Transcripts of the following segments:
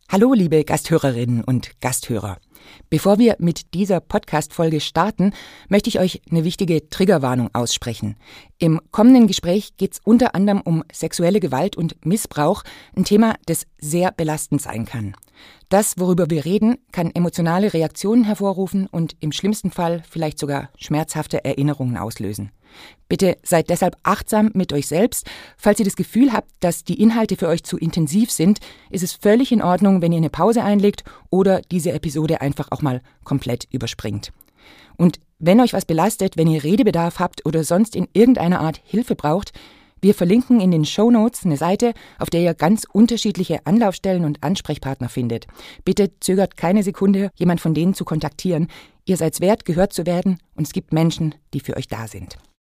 Hallo, liebe Gasthörerinnen und Gasthörer. Bevor wir mit dieser Podcast-Folge starten, möchte ich euch eine wichtige Triggerwarnung aussprechen. Im kommenden Gespräch geht es unter anderem um sexuelle Gewalt und Missbrauch, ein Thema, das sehr belastend sein kann. Das, worüber wir reden, kann emotionale Reaktionen hervorrufen und im schlimmsten Fall vielleicht sogar schmerzhafte Erinnerungen auslösen. Bitte seid deshalb achtsam mit euch selbst. Falls ihr das Gefühl habt, dass die Inhalte für euch zu intensiv sind, ist es völlig in Ordnung, wenn ihr eine Pause einlegt oder diese Episode einfach auch mal komplett überspringt. Und wenn euch was belastet, wenn ihr Redebedarf habt oder sonst in irgendeiner Art Hilfe braucht, wir verlinken in den Shownotes eine Seite, auf der ihr ganz unterschiedliche Anlaufstellen und Ansprechpartner findet. Bitte zögert keine Sekunde, jemand von denen zu kontaktieren. Ihr seid wert, gehört zu werden, und es gibt Menschen, die für euch da sind.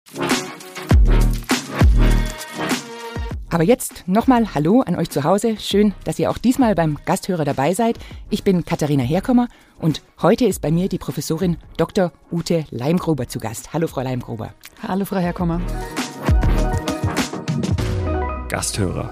Aber jetzt nochmal Hallo an euch zu Hause. Schön, dass ihr auch diesmal beim Gasthörer dabei seid. Ich bin Katharina Herkommer und heute ist bei mir die Professorin Dr. Ute Leimgruber zu Gast. Hallo, Frau Leimgruber. Hallo, Frau Herkommer. Gasthörer.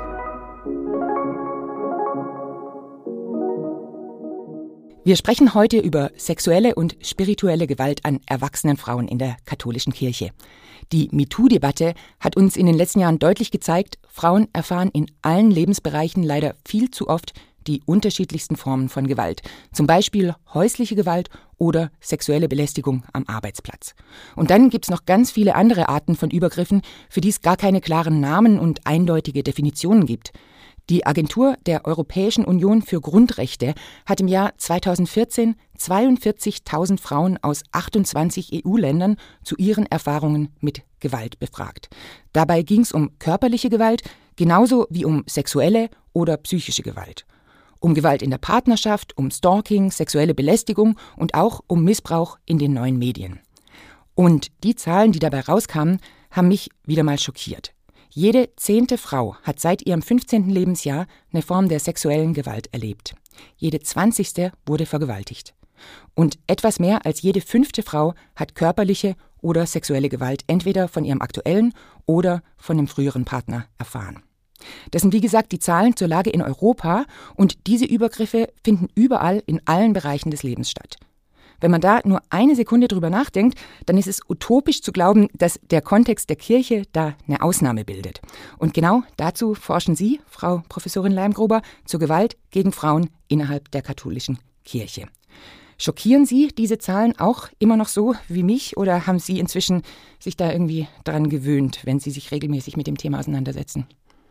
Wir sprechen heute über sexuelle und spirituelle Gewalt an erwachsenen Frauen in der katholischen Kirche. Die MeToo-Debatte hat uns in den letzten Jahren deutlich gezeigt, Frauen erfahren in allen Lebensbereichen leider viel zu oft die unterschiedlichsten Formen von Gewalt. Zum Beispiel häusliche Gewalt oder sexuelle Belästigung am Arbeitsplatz. Und dann gibt es noch ganz viele andere Arten von Übergriffen, für die es gar keine klaren Namen und eindeutige Definitionen gibt. Die Agentur der Europäischen Union für Grundrechte hat im Jahr 2014 42.000 Frauen aus 28 EU-Ländern zu ihren Erfahrungen mit Gewalt befragt. Dabei ging es um körperliche Gewalt, genauso wie um sexuelle oder psychische Gewalt. Um Gewalt in der Partnerschaft, um Stalking, sexuelle Belästigung und auch um Missbrauch in den neuen Medien. Und die Zahlen, die dabei rauskamen, haben mich wieder mal schockiert. Jede 10. Frau hat seit ihrem 15. Lebensjahr eine Form der sexuellen Gewalt erlebt. Jede 20. wurde vergewaltigt. Und etwas mehr als jede 5. Frau hat körperliche oder sexuelle Gewalt entweder von ihrem aktuellen oder von dem früheren Partner erfahren. Das sind wie gesagt die Zahlen zur Lage in Europa und diese Übergriffe finden überall in allen Bereichen des Lebens statt. Wenn man da nur eine Sekunde drüber nachdenkt, dann ist es utopisch zu glauben, dass der Kontext der Kirche da eine Ausnahme bildet. Und genau dazu forschen Sie, Frau Professorin Leimgruber, zur Gewalt gegen Frauen innerhalb der katholischen Kirche. Schockieren Sie diese Zahlen auch immer noch so wie mich oder haben Sie inzwischen sich da irgendwie dran gewöhnt, wenn Sie sich regelmäßig mit dem Thema auseinandersetzen?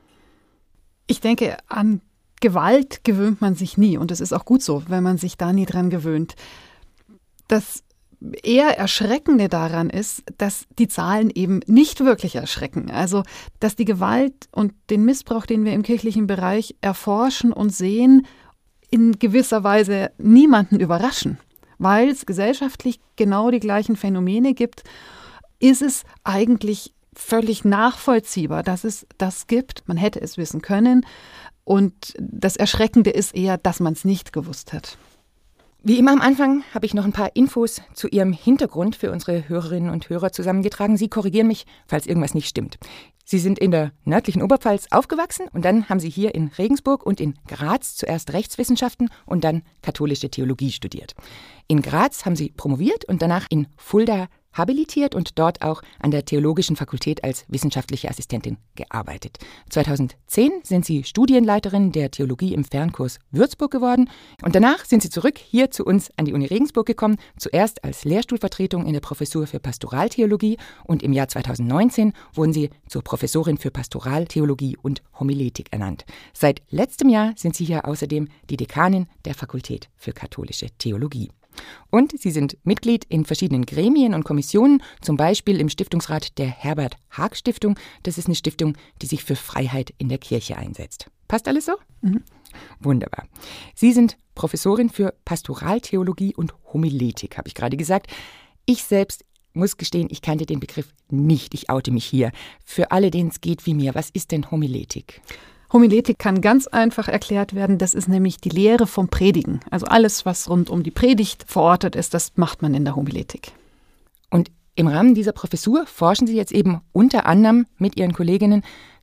Ich denke, an Gewalt gewöhnt man sich nie und es ist auch gut so, wenn man sich da nie dran gewöhnt. Das eher Erschreckende daran ist, dass die Zahlen eben nicht wirklich erschrecken. Also, dass die Gewalt und den Missbrauch, den wir im kirchlichen Bereich erforschen und sehen, in gewisser Weise niemanden überraschen. Weil es gesellschaftlich genau die gleichen Phänomene gibt, ist es eigentlich völlig nachvollziehbar, dass es das gibt. Man hätte es wissen können. Und das Erschreckende ist eher, dass man es nicht gewusst hat. Wie immer am Anfang habe ich noch ein paar Infos zu Ihrem Hintergrund für unsere Hörerinnen und Hörer zusammengetragen. Sie korrigieren mich, falls irgendwas nicht stimmt. Sie sind in der nördlichen Oberpfalz aufgewachsen und dann haben Sie hier in Regensburg und in Graz zuerst Rechtswissenschaften und dann katholische Theologie studiert. In Graz haben Sie promoviert und danach in Fulda habilitiert und dort auch an der Theologischen Fakultät als wissenschaftliche Assistentin gearbeitet. 2010 sind Sie Studienleiterin der Theologie im Fernkurs Würzburg geworden und danach sind Sie zurück hier zu uns an die Uni Regensburg gekommen, zuerst als Lehrstuhlvertretung in der Professur für Pastoraltheologie und im Jahr 2019 wurden Sie zur Professorin für Pastoraltheologie und Homiletik ernannt. Seit letztem Jahr sind Sie hier außerdem die Dekanin der Fakultät für katholische Theologie. Und Sie sind Mitglied in verschiedenen Gremien und Kommissionen, zum Beispiel im Stiftungsrat der Herbert-Haag-Stiftung. Das ist eine Stiftung, die sich für Freiheit in der Kirche einsetzt. Passt alles so? Mhm. Wunderbar. Sie sind Professorin für Pastoraltheologie und Homiletik, habe ich gerade gesagt. Ich selbst muss gestehen, ich kannte den Begriff nicht. Ich oute mich hier. Für alle, denen es geht wie mir, was ist denn Homiletik? Homiletik kann ganz einfach erklärt werden. Das ist nämlich die Lehre vom Predigen. Also alles, was rund um die Predigt verortet ist, das macht man in der Homiletik. Und im Rahmen dieser Professur forschen Sie jetzt eben unter anderem mit Ihren Kolleginnen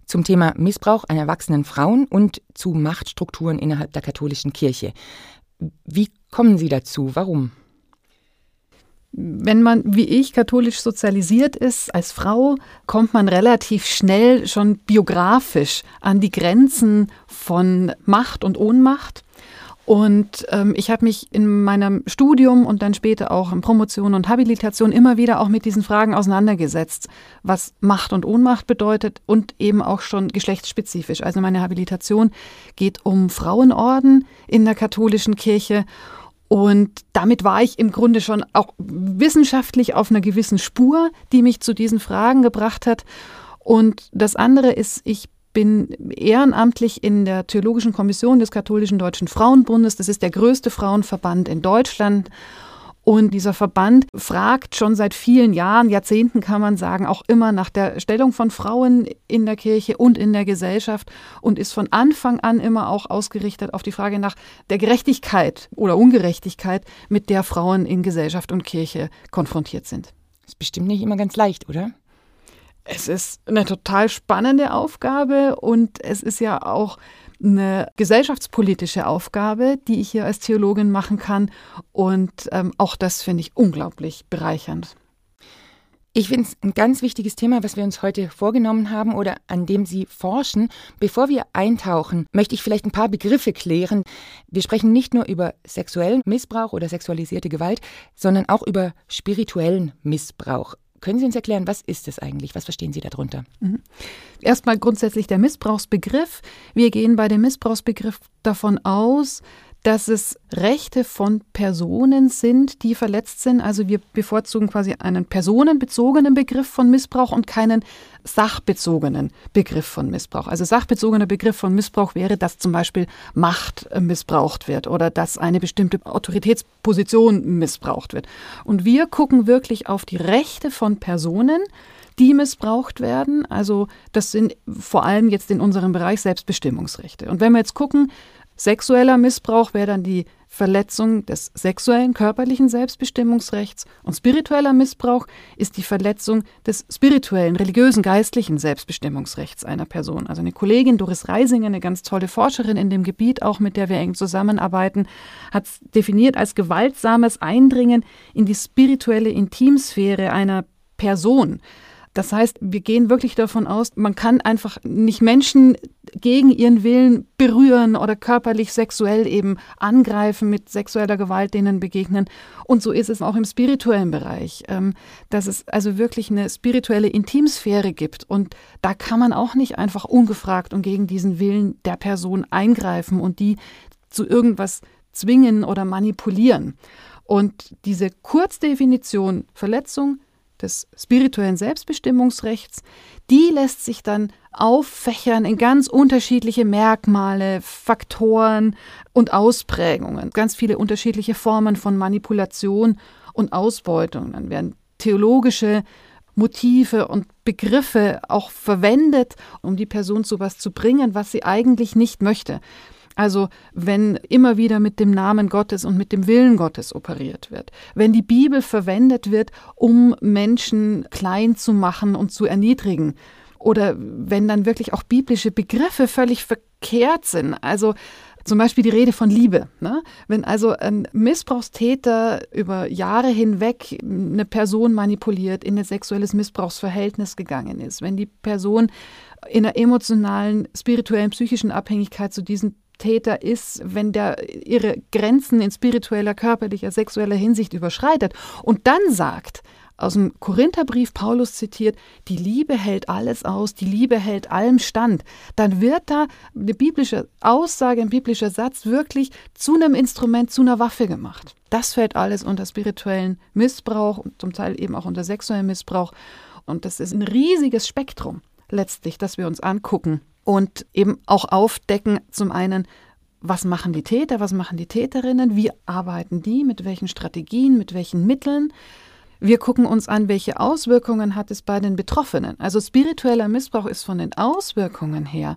zum Thema Missbrauch an erwachsenen Frauen und zu Machtstrukturen innerhalb der katholischen Kirche. Wie kommen Sie dazu? Warum? Wenn man, wie ich, katholisch sozialisiert ist als Frau, kommt man relativ schnell schon biografisch an die Grenzen von Macht und Ohnmacht. Und ich habe mich in meinem Studium und dann später auch in Promotion und Habilitation immer wieder auch mit diesen Fragen auseinandergesetzt, was Macht und Ohnmacht bedeutet und eben auch schon geschlechtsspezifisch. Also meine Habilitation geht um Frauenorden in der katholischen Kirche. Und damit war ich im Grunde schon auch wissenschaftlich auf einer gewissen Spur, die mich zu diesen Fragen gebracht hat. Und das andere ist, ich bin ehrenamtlich in der Theologischen Kommission des Katholischen Deutschen Frauenbundes. Das ist der größte Frauenverband in Deutschland. Und dieser Verband fragt schon seit vielen Jahren, Jahrzehnten kann man sagen, auch immer nach der Stellung von Frauen in der Kirche und in der Gesellschaft und ist von Anfang an immer auch ausgerichtet auf die Frage nach der Gerechtigkeit oder Ungerechtigkeit, mit der Frauen in Gesellschaft und Kirche konfrontiert sind. Das ist bestimmt nicht immer ganz leicht, oder? Es ist eine total spannende Aufgabe und es ist ja auch eine gesellschaftspolitische Aufgabe, die ich hier als Theologin machen kann. Und auch das finde ich unglaublich bereichernd. Ich finde es ein ganz wichtiges Thema, was wir uns heute vorgenommen haben oder an dem Sie forschen. Bevor wir eintauchen, möchte ich vielleicht ein paar Begriffe klären. Wir sprechen nicht nur über sexuellen Missbrauch oder sexualisierte Gewalt, sondern auch über spirituellen Missbrauch. Können Sie uns erklären, was ist es eigentlich? Was verstehen Sie darunter? Erstmal grundsätzlich der Missbrauchsbegriff. Wir gehen bei dem Missbrauchsbegriff davon aus, dass es Rechte von Personen sind, die verletzt sind. Also wir bevorzugen quasi einen personenbezogenen Begriff von Missbrauch und keinen sachbezogenen Begriff von Missbrauch. Also sachbezogener Begriff von Missbrauch wäre, dass zum Beispiel Macht missbraucht wird oder dass eine bestimmte Autoritätsposition missbraucht wird. Und wir gucken wirklich auf die Rechte von Personen, die missbraucht werden. Also das sind vor allem jetzt in unserem Bereich Selbstbestimmungsrechte. Und wenn wir jetzt gucken, sexueller Missbrauch wäre dann die Verletzung des sexuellen, körperlichen Selbstbestimmungsrechts und spiritueller Missbrauch ist die Verletzung des spirituellen, religiösen, geistlichen Selbstbestimmungsrechts einer Person. Also eine Kollegin, Doris Reisinger, eine ganz tolle Forscherin in dem Gebiet, auch mit der wir eng zusammenarbeiten, hat es definiert als gewaltsames Eindringen in die spirituelle Intimsphäre einer Person. Das heißt, wir gehen wirklich davon aus, man kann einfach nicht Menschen gegen ihren Willen berühren oder körperlich, sexuell eben angreifen, mit sexueller Gewalt denen begegnen. Und so ist es auch im spirituellen Bereich, dass es also wirklich eine spirituelle Intimsphäre gibt. Und da kann man auch nicht einfach ungefragt und gegen diesen Willen der Person eingreifen und die zu irgendwas zwingen oder manipulieren. Und diese Kurzdefinition Verletzung des spirituellen Selbstbestimmungsrechts, die lässt sich dann auffächern in ganz unterschiedliche Merkmale, Faktoren und Ausprägungen. Ganz viele unterschiedliche Formen von Manipulation und Ausbeutung. Dann werden theologische Motive und Begriffe auch verwendet, um die Person zu was zu bringen, was sie eigentlich nicht möchte. Also wenn immer wieder mit dem Namen Gottes und mit dem Willen Gottes operiert wird, wenn die Bibel verwendet wird, um Menschen klein zu machen und zu erniedrigen oder wenn dann wirklich auch biblische Begriffe völlig verkehrt sind, also zum Beispiel die Rede von Liebe. Ne? Wenn also ein Missbrauchstäter über Jahre hinweg eine Person manipuliert, in ein sexuelles Missbrauchsverhältnis gegangen ist, wenn die Person in einer emotionalen, spirituellen, psychischen Abhängigkeit zu diesem Täter ist, wenn der ihre Grenzen in spiritueller, körperlicher, sexueller Hinsicht überschreitet und dann sagt, aus dem Korintherbrief Paulus zitiert, die Liebe hält alles aus, die Liebe hält allem stand, dann wird da eine biblische Aussage, ein biblischer Satz wirklich zu einem Instrument, zu einer Waffe gemacht. Das fällt alles unter spirituellen Missbrauch und zum Teil eben auch unter sexuellen Missbrauch. Und das ist ein riesiges Spektrum letztlich, das wir uns angucken. Und eben auch aufdecken, zum einen, was machen die Täter, was machen die Täterinnen, wie arbeiten die, mit welchen Strategien, mit welchen Mitteln. Wir gucken uns an, welche Auswirkungen hat es bei den Betroffenen. Also spiritueller Missbrauch ist von den Auswirkungen her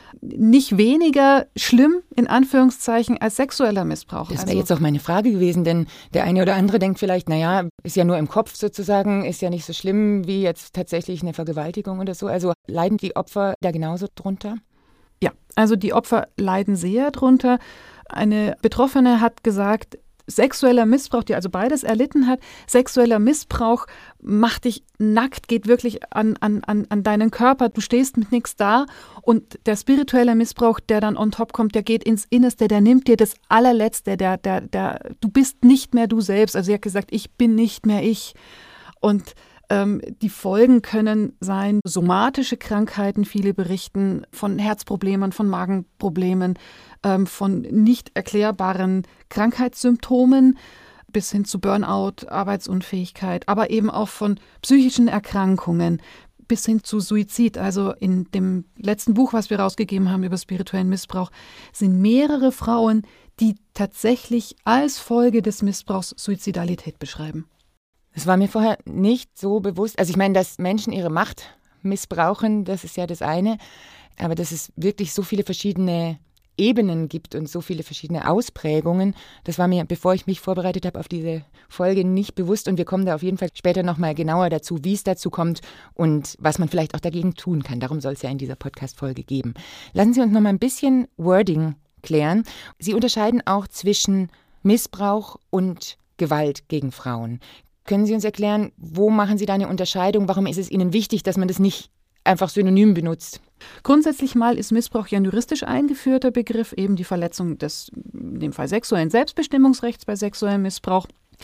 nicht weniger schlimm, in Anführungszeichen, als sexueller Missbrauch. Das wäre jetzt auch meine Frage gewesen, denn der eine oder andere denkt vielleicht, naja, ist ja nur im Kopf sozusagen, ist ja nicht so schlimm wie jetzt tatsächlich eine Vergewaltigung oder so. Also leiden die Opfer da genauso drunter? Ja, also die Opfer leiden sehr drunter. Eine Betroffene hat gesagt, sexueller Missbrauch, die also beides erlitten hat, sexueller Missbrauch macht dich nackt, geht wirklich an deinen Körper, du stehst mit nichts da, und der spirituelle Missbrauch, der dann on top kommt, der geht ins Innerste, der nimmt dir das Allerletzte, du bist nicht mehr du selbst. Also sie hat gesagt, ich bin nicht mehr ich. Und die Folgen können sein somatische Krankheiten, viele berichten von Herzproblemen, von Magenproblemen, von nicht erklärbaren Krankheitssymptomen bis hin zu Burnout, Arbeitsunfähigkeit, aber eben auch von psychischen Erkrankungen bis hin zu Suizid. Also in dem letzten Buch, was wir rausgegeben haben über spirituellen Missbrauch, sind mehrere Frauen, die tatsächlich als Folge des Missbrauchs Suizidalität beschreiben. Das war mir vorher nicht so bewusst. Also ich meine, dass Menschen ihre Macht missbrauchen, das ist ja das eine. Aber dass es wirklich so viele verschiedene Ebenen gibt und so viele verschiedene Ausprägungen, das war mir, bevor ich mich vorbereitet habe auf diese Folge, nicht bewusst. Und wir kommen da auf jeden Fall später nochmal genauer dazu, wie es dazu kommt und was man vielleicht auch dagegen tun kann. Darum soll es ja in dieser Podcast-Folge geben. Lassen Sie uns nochmal ein bisschen Wording klären. Sie unterscheiden auch zwischen Missbrauch und Gewalt gegen Frauen. Können Sie uns erklären, wo machen Sie da eine Unterscheidung? Warum ist es Ihnen wichtig, dass man das nicht einfach synonym benutzt? Grundsätzlich mal ist Missbrauch ja ein juristisch eingeführter Begriff, eben die Verletzung des, in dem Fall sexuellen Selbstbestimmungsrechts bei sexuellem Missbrauch.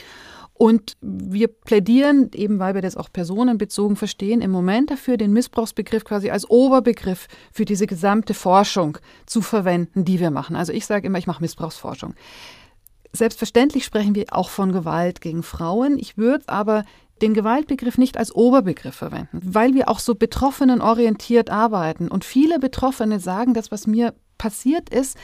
Und wir plädieren, eben weil wir das auch personenbezogen verstehen, im Moment dafür, den Missbrauchsbegriff quasi als Oberbegriff für diese gesamte Forschung zu verwenden, die wir machen. Also ich sage immer, ich mache Missbrauchsforschung. Selbstverständlich sprechen wir auch von Gewalt gegen Frauen. Ich würde aber den Gewaltbegriff nicht als Oberbegriff verwenden, weil wir auch so betroffenenorientiert arbeiten. Und viele Betroffene sagen, das, was mir passiert ist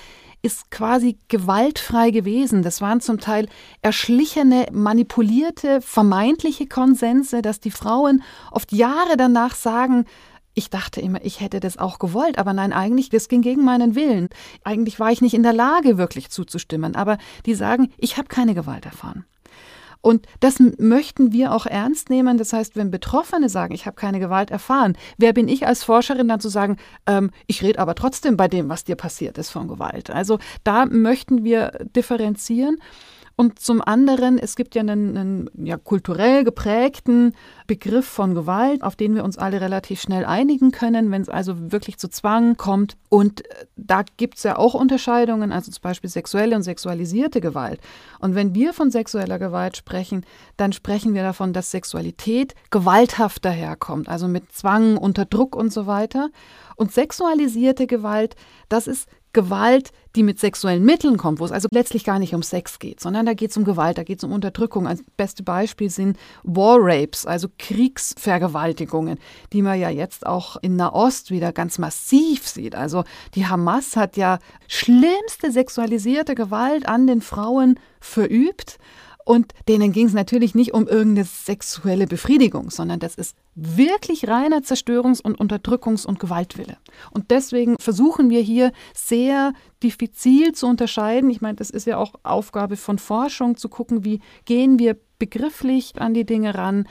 quasi gewaltfrei gewesen. Das waren zum Teil erschlichene, manipulierte, vermeintliche Konsense, dass die Frauen oft Jahre danach sagen, ich dachte immer, ich hätte das auch gewollt, aber nein, eigentlich, das ging gegen meinen Willen. Eigentlich war ich nicht in der Lage, wirklich zuzustimmen. Aber die sagen, ich habe keine Gewalt erfahren. Und das möchten wir auch ernst nehmen. Das heißt, wenn Betroffene sagen, ich habe keine Gewalt erfahren, wer bin ich als Forscherin dann zu sagen, ich rede aber trotzdem bei dem, was dir passiert ist, von Gewalt. Also da möchten wir differenzieren. Und zum anderen, es gibt ja einen kulturell geprägten Begriff von Gewalt, auf den wir uns alle relativ schnell einigen können, wenn es also wirklich zu Zwang kommt. Und da gibt es ja auch Unterscheidungen, also zum Beispiel sexuelle und sexualisierte Gewalt. Und wenn wir von sexueller Gewalt sprechen, dann sprechen wir davon, dass Sexualität gewalthaft daherkommt, also mit Zwang, unter Druck und so weiter. Und sexualisierte Gewalt, das ist Gewalt, die mit sexuellen Mitteln kommt, wo es also letztlich gar nicht um Sex geht, sondern da geht es um Gewalt, da geht es um Unterdrückung. Als beste Beispiel sind War Rapes, also Kriegsvergewaltigungen, die man ja jetzt auch in Nahost wieder ganz massiv sieht. Also die Hamas hat ja schlimmste sexualisierte Gewalt an den Frauen verübt. Und denen ging es natürlich nicht um irgendeine sexuelle Befriedigung, sondern das ist wirklich reiner Zerstörungs- und Unterdrückungs- und Gewaltwille. Und deswegen versuchen wir hier sehr diffizil zu unterscheiden. Ich meine, das ist ja auch Aufgabe von Forschung, zu gucken, wie gehen wir begrifflich an die Dinge ran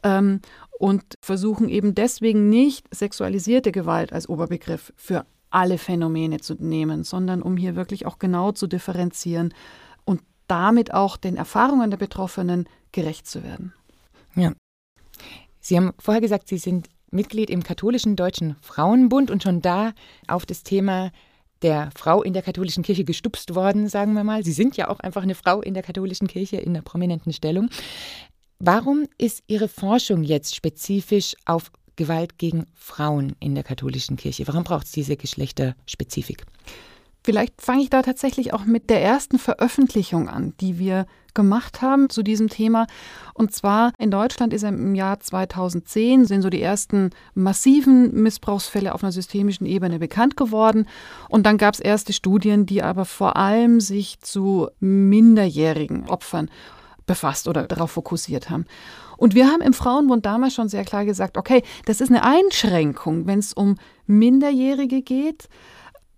und versuchen eben deswegen nicht sexualisierte Gewalt als Oberbegriff für alle Phänomene zu nehmen, sondern um hier wirklich auch genau zu differenzieren und damit auch den Erfahrungen der Betroffenen gerecht zu werden. Ja. Sie haben vorher gesagt, Sie sind Mitglied im katholischen Deutschen Frauenbund und schon da auf das Thema der Frau in der katholischen Kirche gestupst worden, sagen wir mal. Sie sind ja auch einfach eine Frau in der katholischen Kirche in einer prominenten Stellung. Warum ist Ihre Forschung jetzt spezifisch auf Gewalt gegen Frauen in der katholischen Kirche? Warum braucht es diese Geschlechterspezifik? Vielleicht fange ich da tatsächlich auch mit der ersten Veröffentlichung an, die wir gemacht haben zu diesem Thema. Und zwar in Deutschland ist im Jahr 2010 sind so die ersten massiven Missbrauchsfälle auf einer systemischen Ebene bekannt geworden. Und dann gab es erste Studien, die aber vor allem sich zu minderjährigen Opfern befasst oder darauf fokussiert haben. Und wir haben im Frauenbund damals schon sehr klar gesagt, okay, das ist eine Einschränkung, wenn es um Minderjährige geht.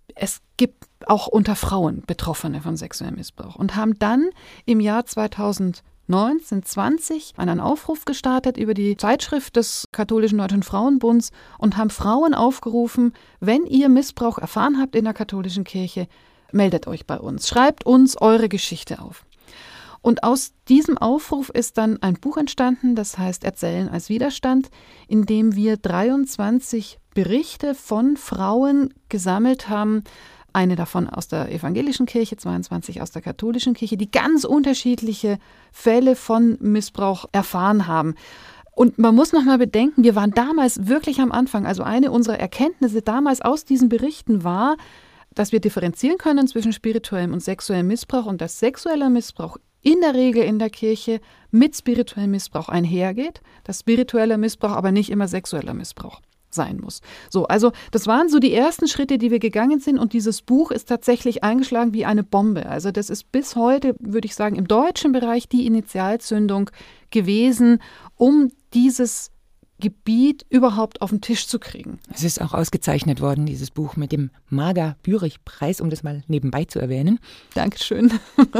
es gibt auch unter Frauen Betroffene von sexuellem Missbrauch und haben dann im Jahr 2019/20 einen Aufruf gestartet über die Zeitschrift des Katholischen Deutschen Frauenbunds und haben Frauen aufgerufen, wenn ihr Missbrauch erfahren habt in der katholischen Kirche, meldet euch bei uns, schreibt uns eure Geschichte auf. Und aus diesem Aufruf ist dann ein Buch entstanden, das heißt Erzählen als Widerstand, in dem wir 23 Berichte von Frauen gesammelt haben, eine davon aus der evangelischen Kirche, 22 aus der katholischen Kirche, die ganz unterschiedliche Fälle von Missbrauch erfahren haben. Und man muss noch mal bedenken, wir waren damals wirklich am Anfang, also eine unserer Erkenntnisse damals aus diesen Berichten war, dass wir differenzieren können zwischen spirituellem und sexuellem Missbrauch und dass sexueller Missbrauch in der Regel in der Kirche mit spirituellem Missbrauch einhergeht, dass spiritueller Missbrauch aber nicht immer sexueller Missbrauch sein muss. So, also das waren so die ersten Schritte, die wir gegangen sind und dieses Buch ist tatsächlich eingeschlagen wie eine Bombe. Also das ist bis heute, würde ich sagen, im deutschen Bereich die Initialzündung gewesen, um dieses Gebiet überhaupt auf den Tisch zu kriegen. Es ist auch ausgezeichnet worden, dieses Buch mit dem Marga-Bürich-Preis, um das mal nebenbei zu erwähnen. Dankeschön.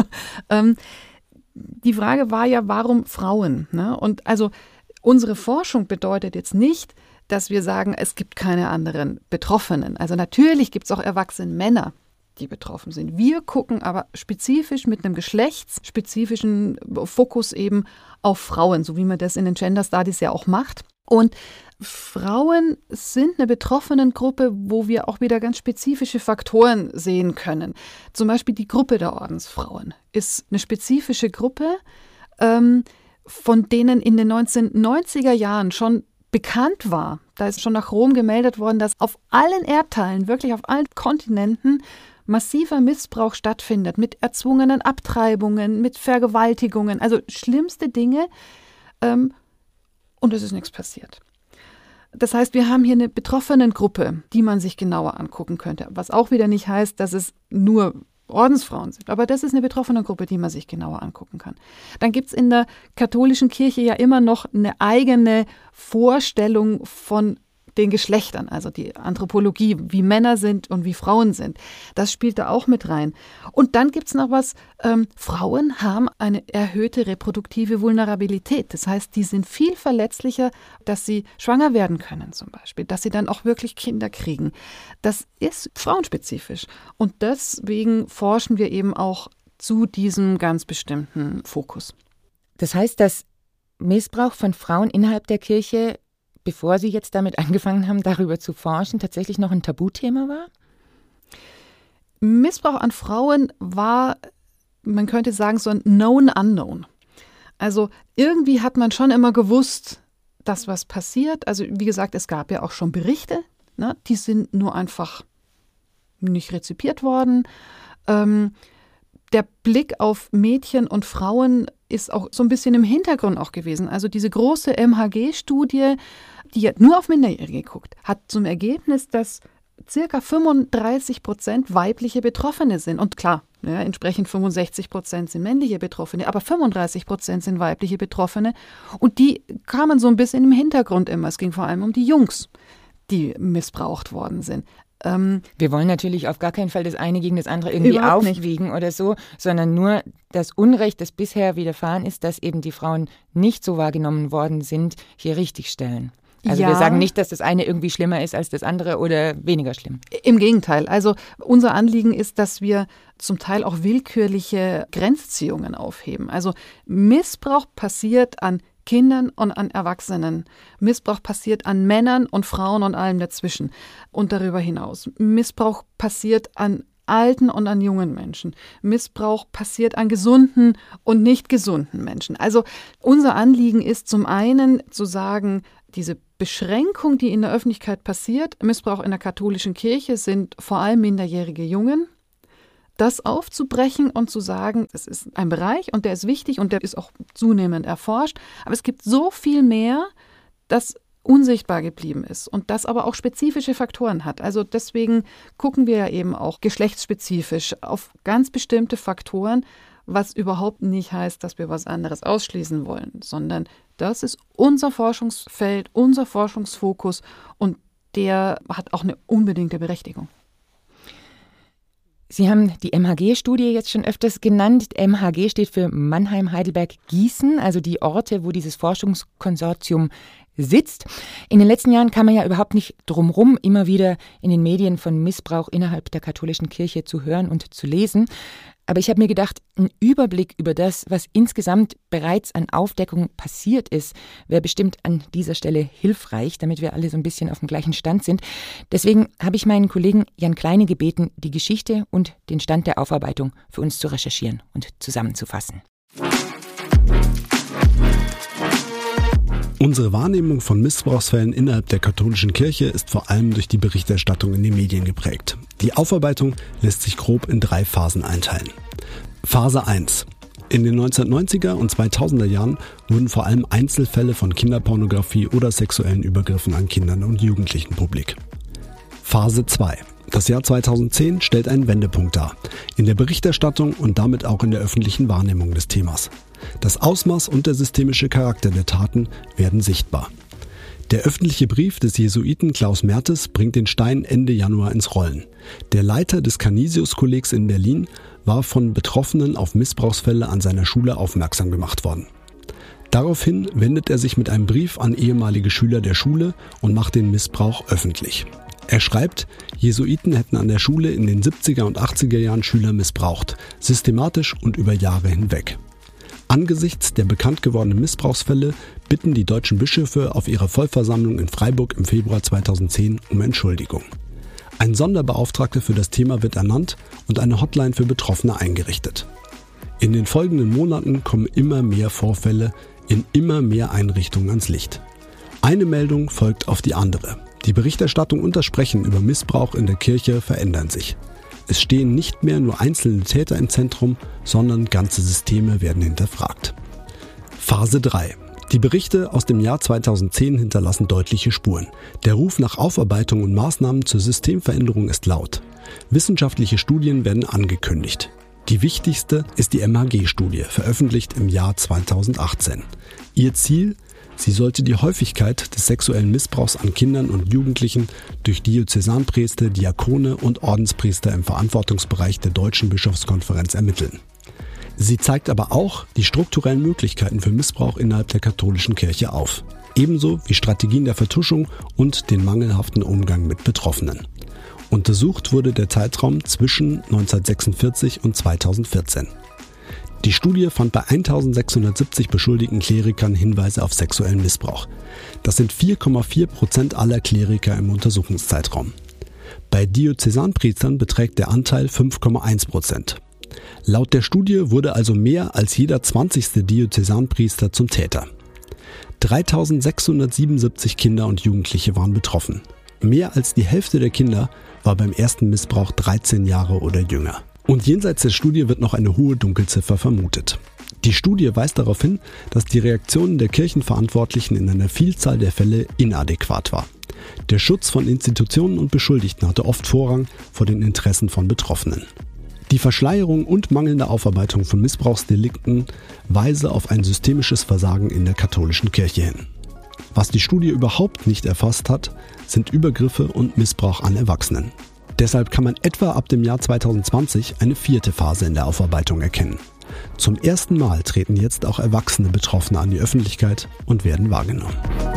Die Frage war ja, warum Frauen? Ne? Und also unsere Forschung bedeutet jetzt nicht, dass wir sagen, es gibt keine anderen Betroffenen. Also natürlich gibt es auch erwachsene Männer, die betroffen sind. Wir gucken aber spezifisch mit einem geschlechtsspezifischen Fokus eben auf Frauen, so wie man das in den Gender Studies ja auch macht. Und Frauen sind eine Betroffenengruppe, wo wir auch wieder ganz spezifische Faktoren sehen können. Zum Beispiel die Gruppe der Ordensfrauen ist eine spezifische Gruppe, von denen in den 1990er Jahren schon bekannt war. Da ist schon nach Rom gemeldet worden, dass auf allen Erdteilen, wirklich auf allen Kontinenten, massiver Missbrauch stattfindet mit erzwungenen Abtreibungen, mit Vergewaltigungen, also schlimmste Dinge. Und es ist nichts passiert. Das heißt, wir haben hier eine Betroffenengruppe, die man sich genauer angucken könnte. Was auch wieder nicht heißt, dass es nur Ordensfrauen sind. Aber das ist eine Betroffenengruppe, die man sich genauer angucken kann. Dann gibt es in der katholischen Kirche ja immer noch eine eigene Vorstellung von den Geschlechtern, also die Anthropologie, wie Männer sind und wie Frauen sind. Das spielt da auch mit rein. Und dann gibt es noch was, Frauen haben eine erhöhte reproduktive Vulnerabilität. Das heißt, die sind viel verletzlicher, dass sie schwanger werden können zum Beispiel, dass sie dann auch wirklich Kinder kriegen. Das ist frauenspezifisch. Und deswegen forschen wir eben auch zu diesem ganz bestimmten Fokus. Das heißt, dass Missbrauch von Frauen innerhalb der Kirche, bevor Sie jetzt damit angefangen haben, darüber zu forschen, tatsächlich noch ein Tabuthema war? Missbrauch an Frauen war, man könnte sagen, so ein Known Unknown. Also irgendwie hat man schon immer gewusst, dass was passiert. Also wie gesagt, es gab ja auch schon Berichte, ne? Die sind nur einfach nicht rezipiert worden. Der Blick auf Mädchen und Frauen ist auch so ein bisschen im Hintergrund auch gewesen. Also diese große MHG-Studie, die ja nur auf Minderjährige guckt, hat zum Ergebnis, dass ca. 35% weibliche Betroffene sind. Und klar, ja, entsprechend 65% sind männliche Betroffene, aber 35% sind weibliche Betroffene. Und die kamen so ein bisschen im Hintergrund immer. Es ging vor allem um die Jungs, die missbraucht worden sind. Wir wollen natürlich auf gar keinen Fall das eine gegen das andere irgendwie aufwiegen oder so, sondern nur das Unrecht, das bisher widerfahren ist, dass eben die Frauen nicht so wahrgenommen worden sind, hier richtigstellen. Also wir sagen nicht, dass das eine irgendwie schlimmer ist als das andere oder weniger schlimm. Im Gegenteil. Also unser Anliegen ist, dass wir zum Teil auch willkürliche Grenzziehungen aufheben. Also Missbrauch passiert an Kindern und an Erwachsenen. Missbrauch passiert an Männern und Frauen und allem dazwischen und darüber hinaus. Missbrauch passiert an alten und an jungen Menschen. Missbrauch passiert an gesunden und nicht gesunden Menschen. Also unser Anliegen ist zum einen zu sagen, diese Beschränkung, die in der Öffentlichkeit passiert, Missbrauch in der katholischen Kirche sind vor allem minderjährige Jungen, das aufzubrechen und zu sagen, es ist ein Bereich und der ist wichtig und der ist auch zunehmend erforscht, aber es gibt so viel mehr, das unsichtbar geblieben ist und das aber auch spezifische Faktoren hat. Also deswegen gucken wir ja eben auch geschlechtsspezifisch auf ganz bestimmte Faktoren, was überhaupt nicht heißt, dass wir was anderes ausschließen wollen, sondern das ist unser Forschungsfeld, unser Forschungsfokus und der hat auch eine unbedingte Berechtigung. Sie haben die MHG-Studie jetzt schon öfters genannt. MHG steht für Mannheim, Heidelberg, Gießen, also die Orte, wo dieses Forschungskonsortium sitzt. In den letzten Jahren kam man ja überhaupt nicht drumherum, immer wieder in den Medien von Missbrauch innerhalb der katholischen Kirche zu hören und zu lesen. Aber ich habe mir gedacht, ein Überblick über das, was insgesamt bereits an Aufdeckung passiert ist, wäre bestimmt an dieser Stelle hilfreich, damit wir alle so ein bisschen auf dem gleichen Stand sind. Deswegen habe ich meinen Kollegen Jan Kleine gebeten, die Geschichte und den Stand der Aufarbeitung für uns zu recherchieren und zusammenzufassen. Unsere Wahrnehmung von Missbrauchsfällen innerhalb der katholischen Kirche ist vor allem durch die Berichterstattung in den Medien geprägt. Die Aufarbeitung lässt sich grob in 3 Phasen einteilen. Phase 1. In den 1990er und 2000er Jahren wurden vor allem Einzelfälle von Kinderpornografie oder sexuellen Übergriffen an Kindern und Jugendlichen publik. Phase 2. Das Jahr 2010 stellt einen Wendepunkt dar, in der Berichterstattung und damit auch in der öffentlichen Wahrnehmung des Themas. Das Ausmaß und der systemische Charakter der Taten werden sichtbar. Der öffentliche Brief des Jesuiten Klaus Mertes bringt den Stein Ende Januar ins Rollen. Der Leiter des Canisius-Kollegs in Berlin war von Betroffenen auf Missbrauchsfälle an seiner Schule aufmerksam gemacht worden. Daraufhin wendet er sich mit einem Brief an ehemalige Schüler der Schule und macht den Missbrauch öffentlich. Er schreibt, Jesuiten hätten an der Schule in den 70er und 80er Jahren Schüler missbraucht, systematisch und über Jahre hinweg. Angesichts der bekannt gewordenen Missbrauchsfälle bitten die deutschen Bischöfe auf ihrer Vollversammlung in Freiburg im Februar 2010 um Entschuldigung. Ein Sonderbeauftragter für das Thema wird ernannt und eine Hotline für Betroffene eingerichtet. In den folgenden Monaten kommen immer mehr Vorfälle in immer mehr Einrichtungen ans Licht. Eine Meldung folgt auf die andere. Die Berichterstattung und das Sprechen über Missbrauch in der Kirche verändern sich. Es stehen nicht mehr nur einzelne Täter im Zentrum, sondern ganze Systeme werden hinterfragt. Phase 3. Die Berichte aus dem Jahr 2010 hinterlassen deutliche Spuren. Der Ruf nach Aufarbeitung und Maßnahmen zur Systemveränderung ist laut. Wissenschaftliche Studien werden angekündigt. Die wichtigste ist die MHG-Studie, veröffentlicht im Jahr 2018. Ihr Ziel: Sie sollte die Häufigkeit des sexuellen Missbrauchs an Kindern und Jugendlichen durch Diözesanpriester, Diakone und Ordenspriester im Verantwortungsbereich der Deutschen Bischofskonferenz ermitteln. Sie zeigt aber auch die strukturellen Möglichkeiten für Missbrauch innerhalb der katholischen Kirche auf. Ebenso wie Strategien der Vertuschung und den mangelhaften Umgang mit Betroffenen. Untersucht wurde der Zeitraum zwischen 1946 und 2014. Die Studie fand bei 1670 beschuldigten Klerikern Hinweise auf sexuellen Missbrauch. Das sind 4,4% aller Kleriker im Untersuchungszeitraum. Bei Diözesanpriestern beträgt der Anteil 5,1%. Laut der Studie wurde also mehr als jeder 20. Diözesanpriester zum Täter. 3677 Kinder und Jugendliche waren betroffen. Mehr als die Hälfte der Kinder war beim ersten Missbrauch 13 Jahre oder jünger. Und jenseits der Studie wird noch eine hohe Dunkelziffer vermutet. Die Studie weist darauf hin, dass die Reaktionen der Kirchenverantwortlichen in einer Vielzahl der Fälle inadäquat war. Der Schutz von Institutionen und Beschuldigten hatte oft Vorrang vor den Interessen von Betroffenen. Die Verschleierung und mangelnde Aufarbeitung von Missbrauchsdelikten weise auf ein systemisches Versagen in der katholischen Kirche hin. Was die Studie überhaupt nicht erfasst hat, sind Übergriffe und Missbrauch an Erwachsenen. Deshalb kann man etwa ab dem Jahr 2020 eine 4. Phase in der Aufarbeitung erkennen. Zum ersten Mal treten jetzt auch erwachsene Betroffene an die Öffentlichkeit und werden wahrgenommen.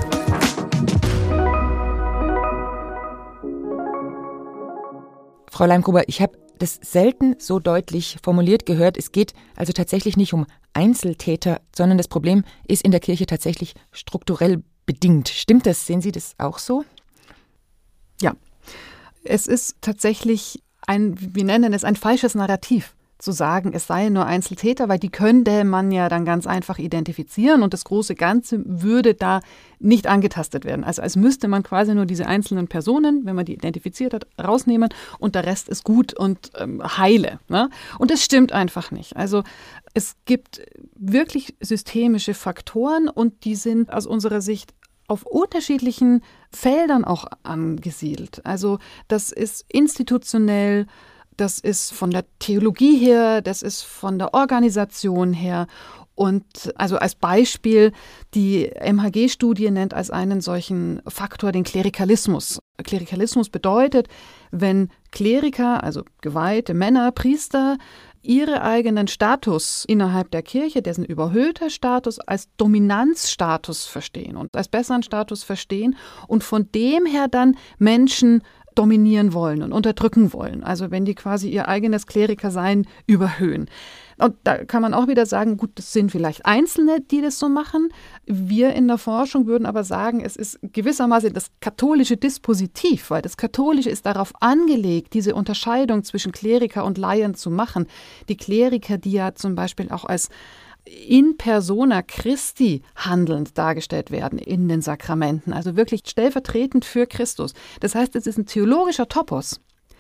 Frau Leimgruber, ich habe das selten so deutlich formuliert gehört. Es geht also tatsächlich nicht um Einzeltäter, sondern das Problem ist in der Kirche tatsächlich strukturell bedingt. Stimmt das? Sehen Sie das auch so? Ja. Es ist tatsächlich wir nennen es ein falsches Narrativ, zu sagen, es seien nur Einzeltäter, weil die könnte man ja dann ganz einfach identifizieren und das große Ganze würde da nicht angetastet werden. Also als müsste man quasi nur diese einzelnen Personen, wenn man die identifiziert hat, rausnehmen und der Rest ist gut und heile. Ne? Und das stimmt einfach nicht. Also es gibt wirklich systemische Faktoren und die sind aus unserer Sicht auf unterschiedlichen Feldern auch angesiedelt. Also das ist institutionell, das ist von der Theologie her, das ist von der Organisation her Und also als Beispiel, die MHG-Studie nennt als einen solchen Faktor den Klerikalismus. Klerikalismus bedeutet, wenn Kleriker, also geweihte Männer, Priester, ihre eigenen Status innerhalb der Kirche, dessen überhöhter Status, als Dominanzstatus verstehen und als besseren Status verstehen und von dem her dann Menschen dominieren wollen und unterdrücken wollen. Also wenn die quasi ihr eigenes Klerikersein überhöhen. Und da kann man auch wieder sagen, gut, das sind vielleicht Einzelne, die das so machen. Wir in der Forschung würden aber sagen, es ist gewissermaßen das katholische Dispositiv, weil das Katholische ist darauf angelegt, diese Unterscheidung zwischen Kleriker und Laien zu machen. Die Kleriker, die ja zum Beispiel auch als in persona Christi handelnd dargestellt werden in den Sakramenten, also wirklich stellvertretend für Christus. Das heißt, es ist ein theologischer Topos,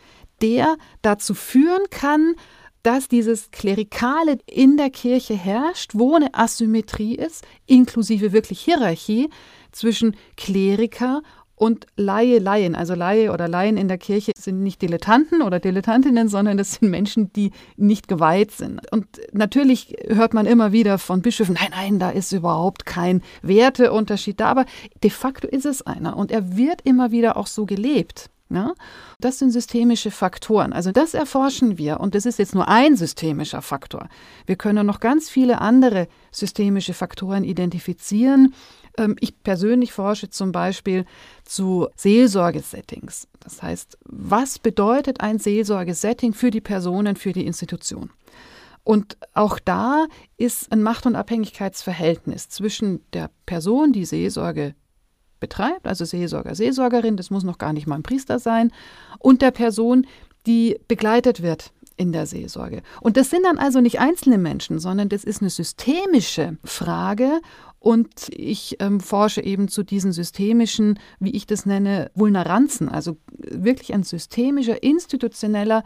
der dazu führen kann, dass dieses Klerikale in der Kirche herrscht, wo eine Asymmetrie ist, inklusive wirklich Hierarchie zwischen Kleriker und Laien. Also Laie oder Laien in der Kirche sind nicht Dilettanten oder Dilettantinnen, sondern das sind Menschen, die nicht geweiht sind. Und natürlich hört man immer wieder von Bischöfen, nein, da ist überhaupt kein Werteunterschied da, aber de facto ist es einer und er wird immer wieder auch so gelebt. Ja? Das sind systemische Faktoren. Also das erforschen wir und das ist jetzt nur ein systemischer Faktor. Wir können noch ganz viele andere systemische Faktoren identifizieren. Ich persönlich forsche zum Beispiel zu Seelsorgesettings. Das heißt, was bedeutet ein Seelsorgesetting für die Personen, für die Institution? Und auch da ist ein Macht- und Abhängigkeitsverhältnis zwischen der Person, die Seelsorge betreibt, also Seelsorger, Seelsorgerin, das muss noch gar nicht mal ein Priester sein, und der Person, die begleitet wird in der Seelsorge. Und das sind dann also nicht einzelne Menschen, sondern das ist eine systemische Frage. Und ich forsche eben zu diesen systemischen, wie ich das nenne, Vulneranzen, also wirklich ein systemischer, institutioneller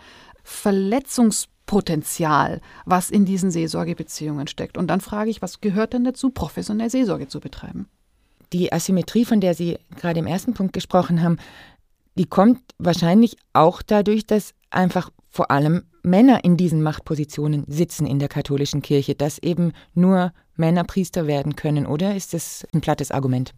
Verletzungspotenzial, was in diesen Seelsorgebeziehungen steckt. Und dann frage ich, was gehört denn dazu, professionell Seelsorge zu betreiben? Die Asymmetrie, von der Sie gerade im ersten Punkt gesprochen haben, die kommt wahrscheinlich auch dadurch, dass einfach vor allem Männer in diesen Machtpositionen sitzen in der katholischen Kirche, dass eben nur Männer Priester werden können, oder ist das ein plattes Argument?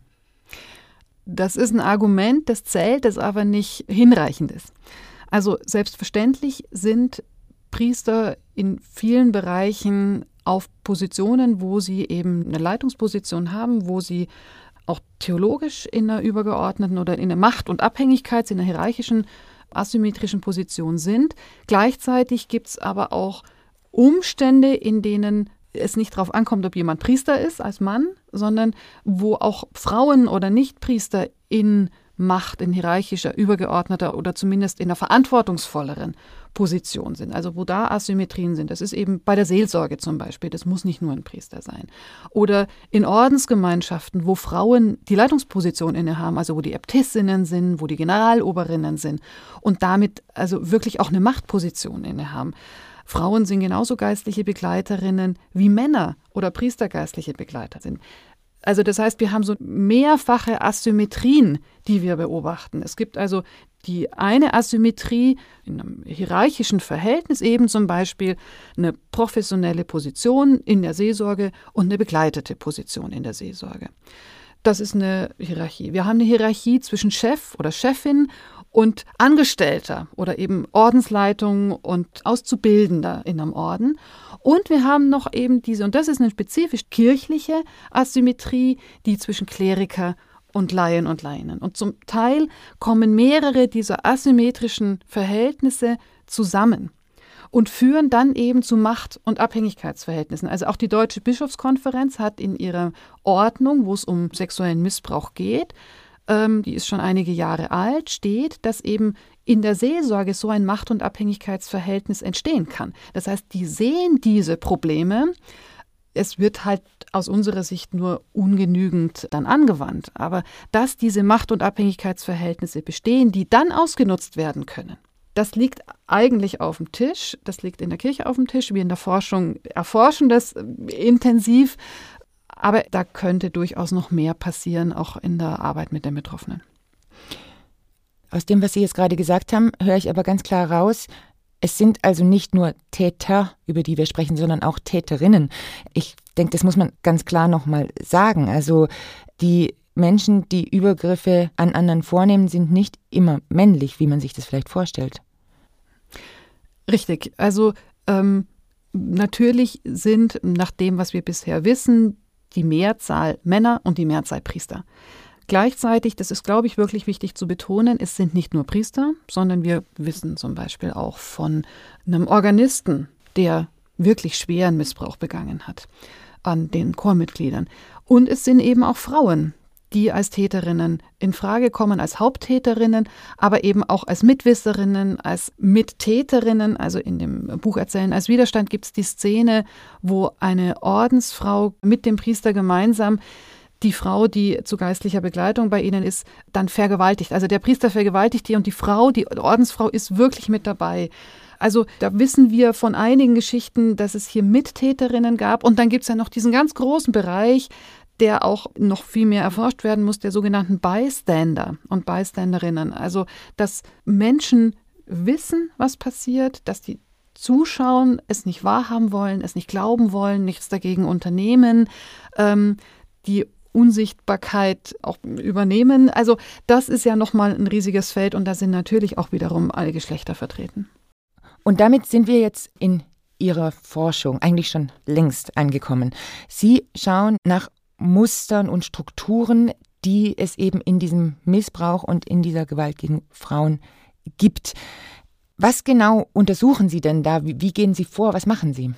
Das ist ein Argument, das zählt, das aber nicht hinreichend ist. Also selbstverständlich sind Priester in vielen Bereichen auf Positionen, wo sie eben eine Leitungsposition haben, wo sie auch theologisch in einer übergeordneten oder in einer Macht- und Abhängigkeits-, in einer hierarchischen, asymmetrischen Position sind. Gleichzeitig gibt es aber auch Umstände, in denen es nicht darauf ankommt, ob jemand Priester ist als Mann, sondern wo auch Frauen oder Nichtpriester in Macht, in hierarchischer, übergeordneter oder zumindest in einer verantwortungsvolleren Position sind. Also wo da Asymmetrien sind. Das ist eben bei der Seelsorge zum Beispiel. Das muss nicht nur ein Priester sein. Oder in Ordensgemeinschaften, wo Frauen die Leitungsposition innehaben, also wo die Äbtissinnen sind, wo die Generaloberinnen sind und damit also wirklich auch eine Machtposition innehaben. Frauen sind genauso geistliche Begleiterinnen wie Männer oder priestergeistliche Begleiter sind. Also das heißt, wir haben so mehrfache Asymmetrien, die wir beobachten. Es gibt also die eine Asymmetrie in einem hierarchischen Verhältnis, eben zum Beispiel eine professionelle Position in der Seelsorge und eine begleitete Position in der Seelsorge. Das ist eine Hierarchie. Wir haben eine Hierarchie zwischen Chef oder Chefin und Angestellter oder eben Ordensleitung und Auszubildender in einem Orden. Und wir haben noch eben diese, und das ist eine spezifisch kirchliche Asymmetrie, die zwischen Kleriker und Laien und Lainnen. Und zum Teil kommen mehrere dieser asymmetrischen Verhältnisse zusammen und führen dann eben zu Macht- und Abhängigkeitsverhältnissen. Also auch die Deutsche Bischofskonferenz hat in ihrer Ordnung, wo es um sexuellen Missbrauch geht, die ist schon einige Jahre alt, steht, dass eben in der Seelsorge so ein Macht- und Abhängigkeitsverhältnis entstehen kann. Das heißt, die sehen diese Probleme. Es wird halt aus unserer Sicht nur ungenügend dann angewandt. Aber dass diese Macht- und Abhängigkeitsverhältnisse bestehen, die dann ausgenutzt werden können, das liegt eigentlich auf dem Tisch. Das liegt in der Kirche auf dem Tisch. Wir in der Forschung erforschen das intensiv. Aber da könnte durchaus noch mehr passieren, auch in der Arbeit mit den Betroffenen. Aus dem, was Sie jetzt gerade gesagt haben, höre ich aber ganz klar raus, Es sind also nicht nur Täter, über die wir sprechen, sondern auch Täterinnen. Ich denke, das muss man ganz klar nochmal sagen. Also die Menschen, die Übergriffe an anderen vornehmen, sind nicht immer männlich, wie man sich das vielleicht vorstellt. Richtig. Also natürlich sind, nach dem, was wir bisher wissen, die Mehrzahl Männer und die Mehrzahl Priester. Gleichzeitig, das ist, glaube ich, wirklich wichtig zu betonen, es sind nicht nur Priester, sondern wir wissen zum Beispiel auch von einem Organisten, der wirklich schweren Missbrauch begangen hat an den Chormitgliedern. Und es sind eben auch Frauen, die als Täterinnen in Frage kommen, als Haupttäterinnen, aber eben auch als Mitwisserinnen, als Mittäterinnen. Also in dem Buch Erzählen als Widerstand gibt es die Szene, wo eine Ordensfrau mit dem Priester gemeinsam die Frau, die zu geistlicher Begleitung bei ihnen ist, dann vergewaltigt. Also der Priester vergewaltigt die und die Frau, die Ordensfrau, ist wirklich mit dabei. Also da wissen wir von einigen Geschichten, dass es hier Mittäterinnen gab. Und dann gibt es ja noch diesen ganz großen Bereich, der auch noch viel mehr erforscht werden muss, der sogenannten Bystander und Bystanderinnen. Also dass Menschen wissen, was passiert, dass die zuschauen, es nicht wahrhaben wollen, es nicht glauben wollen, nichts dagegen unternehmen, die Unsichtbarkeit auch übernehmen. Also das ist ja nochmal ein riesiges Feld und da sind natürlich auch wiederum alle Geschlechter vertreten. Und damit sind wir jetzt in Ihrer Forschung eigentlich schon längst angekommen. Sie schauen nach Mustern und Strukturen, die es eben in diesem Missbrauch und in dieser Gewalt gegen Frauen gibt. Was genau untersuchen Sie denn da? Wie gehen Sie vor? Was machen Sie?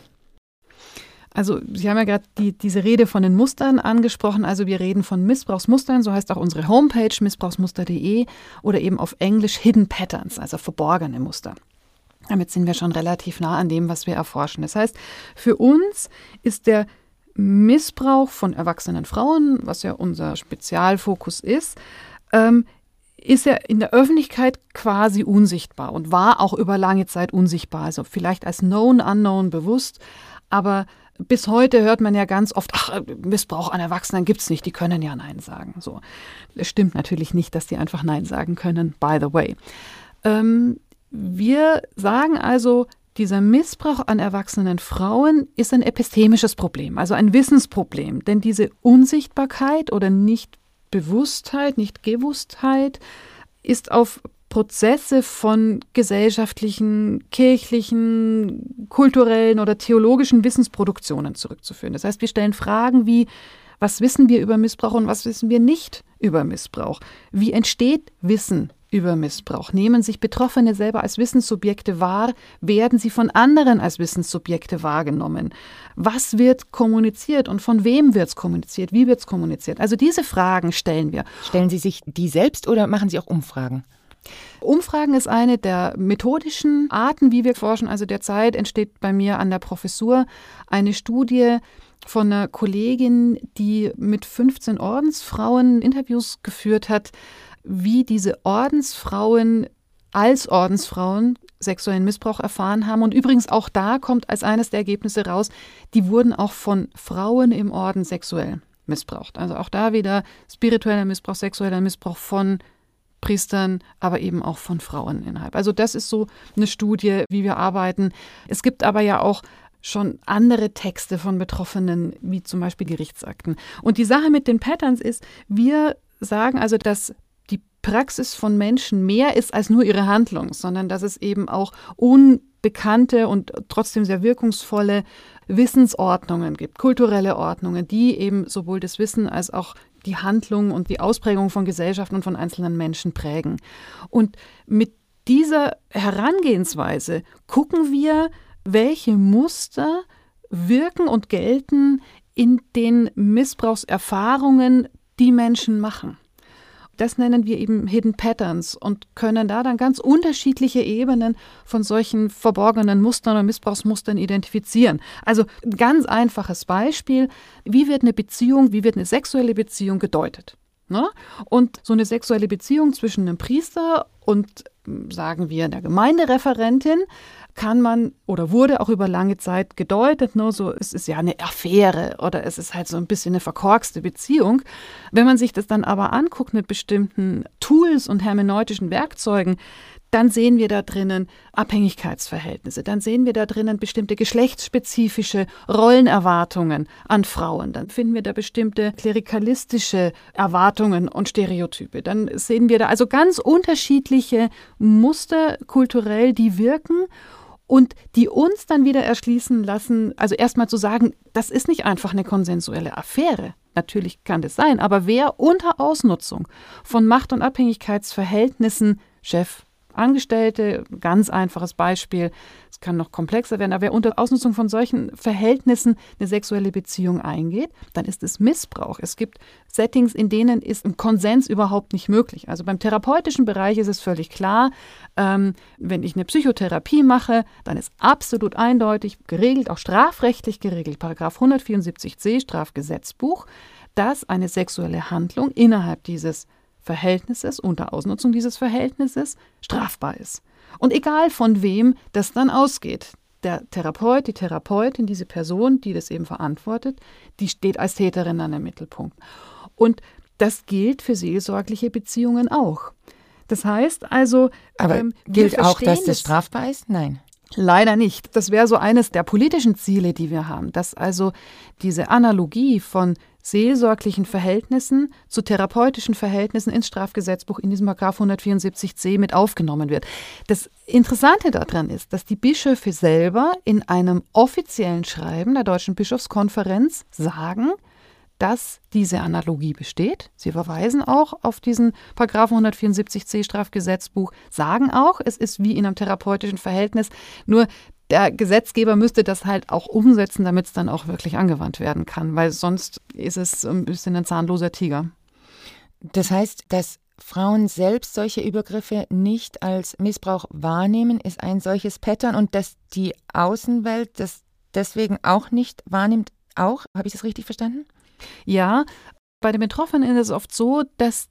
Also Sie haben ja gerade diese Rede von den Mustern angesprochen. Also wir reden von Missbrauchsmustern, so heißt auch unsere Homepage missbrauchsmuster.de oder eben auf Englisch Hidden Patterns, also verborgene Muster. Damit sind wir schon relativ nah an dem, was wir erforschen. Das heißt, für uns ist der Missbrauch von erwachsenen Frauen, was ja unser Spezialfokus ist ja in der Öffentlichkeit quasi unsichtbar und war auch über lange Zeit unsichtbar. Also vielleicht als Known Unknown bewusst, aber bis heute hört man ja ganz oft, Missbrauch an Erwachsenen gibt es nicht, die können ja Nein sagen. So. Es stimmt natürlich nicht, dass die einfach Nein sagen können, by the way. Wir sagen also, dieser Missbrauch an erwachsenen Frauen ist ein epistemisches Problem, also ein Wissensproblem. Denn diese Unsichtbarkeit oder Nichtbewusstheit, Nichtgewusstheit ist auf Prozesse von gesellschaftlichen, kirchlichen, kulturellen oder theologischen Wissensproduktionen zurückzuführen. Das heißt, wir stellen Fragen wie, was wissen wir über Missbrauch und was wissen wir nicht über Missbrauch? Wie entsteht Wissen über Missbrauch? Nehmen sich Betroffene selber als Wissenssubjekte wahr? Werden sie von anderen als Wissenssubjekte wahrgenommen? Was wird kommuniziert und von wem wird es kommuniziert? Wie wird es kommuniziert? Also diese Fragen stellen wir. Stellen Sie sich die selbst oder machen Sie auch Umfragen? Umfragen ist eine der methodischen Arten, wie wir forschen. Also derzeit entsteht bei mir an der Professur eine Studie von einer Kollegin, die mit 15 Ordensfrauen Interviews geführt hat, wie diese Ordensfrauen als Ordensfrauen sexuellen Missbrauch erfahren haben. Und übrigens auch da kommt als eines der Ergebnisse raus, die wurden auch von Frauen im Orden sexuell missbraucht. Also auch da wieder spiritueller Missbrauch, sexueller Missbrauch von Priestern, aber eben auch von Frauen innerhalb. Also das ist so eine Studie, wie wir arbeiten. Es gibt aber ja auch schon andere Texte von Betroffenen, wie zum Beispiel Gerichtsakten. Und die Sache mit den Patterns ist, wir sagen also, dass die Praxis von Menschen mehr ist als nur ihre Handlung, sondern dass es eben auch unbekannte und trotzdem sehr wirkungsvolle Wissensordnungen gibt, kulturelle Ordnungen, die eben sowohl das Wissen als auch die Handlung und die Ausprägung von Gesellschaften und von einzelnen Menschen prägen. Und mit dieser Herangehensweise gucken wir, welche Muster wirken und gelten in den Missbrauchserfahrungen, die Menschen machen. Das nennen wir eben Hidden Patterns und können da dann ganz unterschiedliche Ebenen von solchen verborgenen Mustern oder Missbrauchsmustern identifizieren. Also ein ganz einfaches Beispiel, wie wird eine sexuelle Beziehung gedeutet? Ne? Und so eine sexuelle Beziehung zwischen einem Priester und, sagen wir, einer Gemeindereferentin kann man oder wurde auch über lange Zeit gedeutet, ne? So, es ist ja eine Affäre oder es ist halt so ein bisschen eine verkorkste Beziehung. Wenn man sich das dann aber anguckt mit bestimmten Tools und hermeneutischen Werkzeugen, dann sehen wir da drinnen Abhängigkeitsverhältnisse, dann sehen wir da drinnen bestimmte geschlechtsspezifische Rollenerwartungen an Frauen, dann finden wir da bestimmte klerikalistische Erwartungen und Stereotype. Dann sehen wir da also ganz unterschiedliche Muster kulturell, die wirken und die uns dann wieder erschließen lassen, also erstmal zu sagen, das ist nicht einfach eine konsensuelle Affäre. Natürlich kann das sein, aber wer unter Ausnutzung von Macht- und Abhängigkeitsverhältnissen, Chef, Angestellte, ganz einfaches Beispiel, es kann noch komplexer werden, aber wer unter Ausnutzung von solchen Verhältnissen eine sexuelle Beziehung eingeht, dann ist es Missbrauch. Es gibt Settings, in denen ist ein Konsens überhaupt nicht möglich. Also beim therapeutischen Bereich ist es völlig klar, wenn ich eine Psychotherapie mache, dann ist absolut eindeutig geregelt, auch strafrechtlich geregelt, Paragraph 174c Strafgesetzbuch, dass eine sexuelle Handlung innerhalb dieses Verhältnisses, unter Ausnutzung dieses Verhältnisses, strafbar ist. Und egal von wem das dann ausgeht, der Therapeut, die Therapeutin, diese Person, die das eben verantwortet, die steht als Täterin dann im Mittelpunkt. Und das gilt für seelsorgliche Beziehungen auch. Das heißt also... Aber gilt auch, dass das strafbar ist? Nein. Leider nicht. Das wäre so eines der politischen Ziele, die wir haben, dass also diese Analogie von seelsorglichen Verhältnissen zu therapeutischen Verhältnissen ins Strafgesetzbuch in diesem Paragraph 174c mit aufgenommen wird. Das Interessante daran ist, dass die Bischöfe selber in einem offiziellen Schreiben der Deutschen Bischofskonferenz sagen, dass diese Analogie besteht. Sie verweisen auch auf diesen Paragraphen 174c Strafgesetzbuch, sagen auch, es ist wie in einem therapeutischen Verhältnis, nur der Gesetzgeber müsste das halt auch umsetzen, damit es dann auch wirklich angewandt werden kann, weil sonst ist es ein bisschen ein zahnloser Tiger. Das heißt, dass Frauen selbst solche Übergriffe nicht als Missbrauch wahrnehmen, ist ein solches Pattern und dass die Außenwelt das deswegen auch nicht wahrnimmt, auch? Habe ich das richtig verstanden? Ja, bei den Betroffenen ist es oft so, dass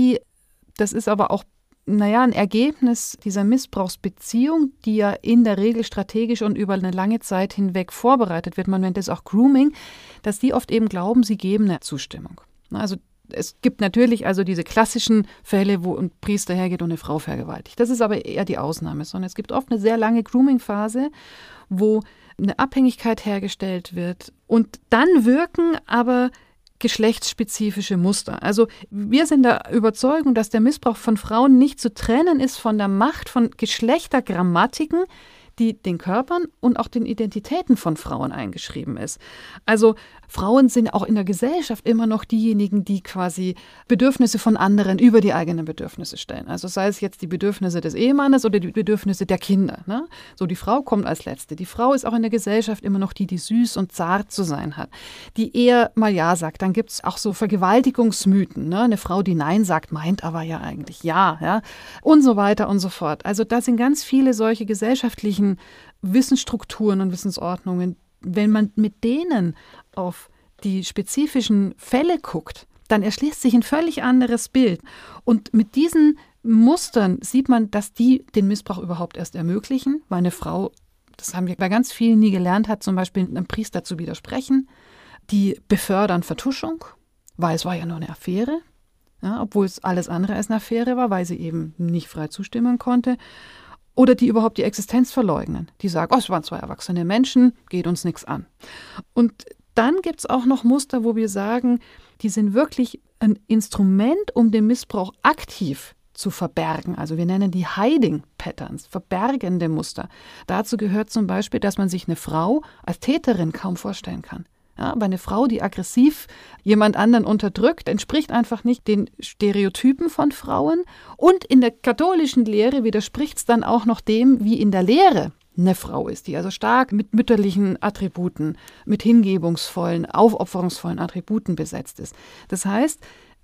das ist aber auch ein Ergebnis dieser Missbrauchsbeziehung, die ja in der Regel strategisch und über eine lange Zeit hinweg vorbereitet wird, man nennt es auch Grooming, dass die oft eben glauben, sie geben eine Zustimmung. Also es gibt natürlich also diese klassischen Fälle, wo ein Priester hergeht und eine Frau vergewaltigt. Das ist aber eher die Ausnahme, sondern es gibt oft eine sehr lange Grooming-Phase, wo eine Abhängigkeit hergestellt wird und dann wirken aber geschlechtsspezifische Muster. Also wir sind der Überzeugung, dass der Missbrauch von Frauen nicht zu trennen ist von der Macht von Geschlechtergrammatiken, die den Körpern und auch den Identitäten von Frauen eingeschrieben ist. Also Frauen sind auch in der Gesellschaft immer noch diejenigen, die quasi Bedürfnisse von anderen über die eigenen Bedürfnisse stellen. Also sei es jetzt die Bedürfnisse des Ehemannes oder die Bedürfnisse der Kinder. Ne? So, die Frau kommt als Letzte. Die Frau ist auch in der Gesellschaft immer noch die, die süß und zart zu sein hat, die eher mal Ja sagt. Dann gibt es auch so Vergewaltigungsmythen. Ne? Eine Frau, die Nein sagt, meint aber ja eigentlich Ja. Und so weiter und so fort. Also da sind ganz viele solche gesellschaftlichen Wissensstrukturen und Wissensordnungen. Wenn man mit denen auf die spezifischen Fälle guckt, dann erschließt sich ein völlig anderes Bild. Und mit diesen Mustern sieht man, dass die den Missbrauch überhaupt erst ermöglichen, weil eine Frau, das haben wir bei ganz vielen nie gelernt, hat zum Beispiel einem Priester zu widersprechen. Die befördern Vertuschung, weil es war ja nur eine Affäre, ja, obwohl es alles andere als eine Affäre war, weil sie eben nicht frei zustimmen konnte. Oder die überhaupt die Existenz verleugnen. Die sagen, es waren zwei erwachsene Menschen, geht uns nichts an. Und dann gibt es auch noch Muster, wo wir sagen, die sind wirklich ein Instrument, um den Missbrauch aktiv zu verbergen. Also wir nennen die Hiding Patterns, verbergende Muster. Dazu gehört zum Beispiel, dass man sich eine Frau als Täterin kaum vorstellen kann. Ja, aber eine Frau, die aggressiv jemand anderen unterdrückt, entspricht einfach nicht den Stereotypen von Frauen. Und in der katholischen Lehre widerspricht es dann auch noch dem, wie in der Lehre eine Frau ist, die also stark mit mütterlichen Attributen, mit hingebungsvollen, aufopferungsvollen Attributen besetzt ist. Das heißt,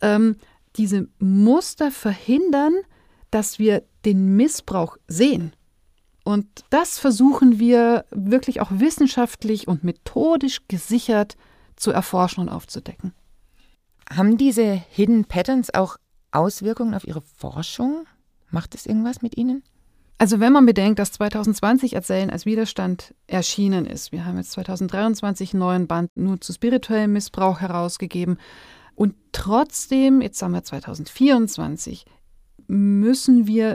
diese Muster verhindern, dass wir den Missbrauch sehen. Und das versuchen wir wirklich auch wissenschaftlich und methodisch gesichert zu erforschen und aufzudecken. Haben diese Hidden Patterns auch Auswirkungen auf Ihre Forschung? Macht es irgendwas mit Ihnen? Also wenn man bedenkt, dass 2020 Erzählen als Widerstand erschienen ist, wir haben jetzt 2023 einen neuen Band nur zu spirituellem Missbrauch herausgegeben und trotzdem, jetzt haben wir 2024, müssen wir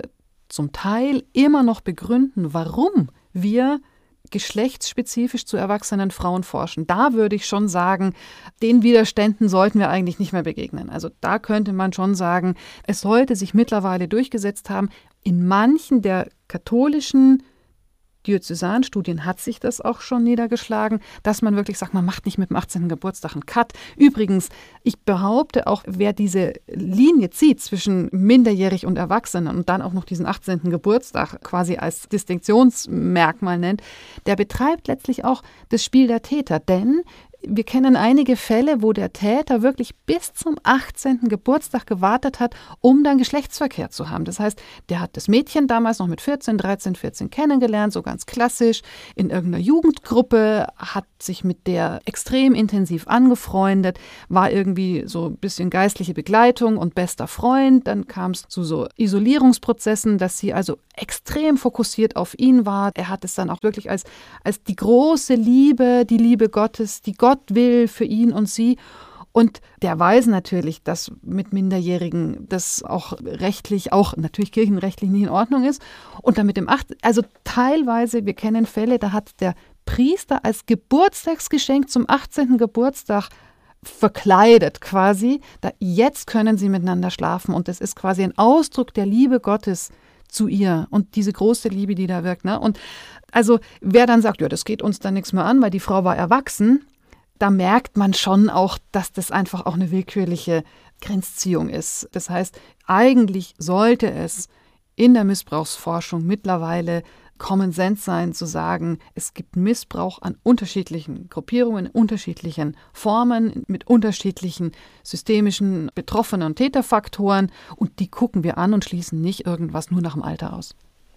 zum Teil immer noch begründen, warum wir geschlechtsspezifisch zu erwachsenen Frauen forschen. Da würde ich schon sagen, den Widerständen sollten wir eigentlich nicht mehr begegnen. Also da könnte man schon sagen, es sollte sich mittlerweile durchgesetzt haben. In manchen der katholischen Diözesanstudien hat sich das auch schon niedergeschlagen, dass man wirklich sagt, man macht nicht mit dem 18. Geburtstag einen Cut. Übrigens, ich behaupte auch, wer diese Linie zieht zwischen minderjährig und Erwachsenen und dann auch noch diesen 18. Geburtstag quasi als Distinktionsmerkmal nennt, der betreibt letztlich auch das Spiel der Täter. Denn wir kennen einige Fälle, wo der Täter wirklich bis zum 18. Geburtstag gewartet hat, um dann Geschlechtsverkehr zu haben. Das heißt, der hat das Mädchen damals noch mit 14 kennengelernt, so ganz klassisch, in irgendeiner Jugendgruppe, hat sich mit der extrem intensiv angefreundet, war irgendwie so ein bisschen geistliche Begleitung und bester Freund. Dann kam es zu so Isolierungsprozessen, dass sie also extrem fokussiert auf ihn war. Er hat es dann auch wirklich als die große Liebe, die Liebe Gottes, die Gott will für ihn und sie. Und der weiß natürlich, dass mit Minderjährigen das auch rechtlich, auch natürlich kirchenrechtlich nicht in Ordnung ist. Und dann mit dem also teilweise, wir kennen Fälle, da hat der Priester als Geburtstagsgeschenk zum 18. Geburtstag verkleidet quasi, jetzt können sie miteinander schlafen. Und das ist quasi ein Ausdruck der Liebe Gottes zu ihr und diese große Liebe, die da wirkt. Ne? Und also wer dann sagt, ja, das geht uns dann nichts mehr an, weil die Frau war erwachsen, da merkt man schon auch, dass das einfach auch eine willkürliche Grenzziehung ist. Das heißt, eigentlich sollte es in der Missbrauchsforschung mittlerweile Common Sense sein, zu sagen, es gibt Missbrauch an unterschiedlichen Gruppierungen, in unterschiedlichen Formen, mit unterschiedlichen systemischen Betroffenen- und Täterfaktoren und die gucken wir an und schließen nicht irgendwas nur nach dem Alter aus.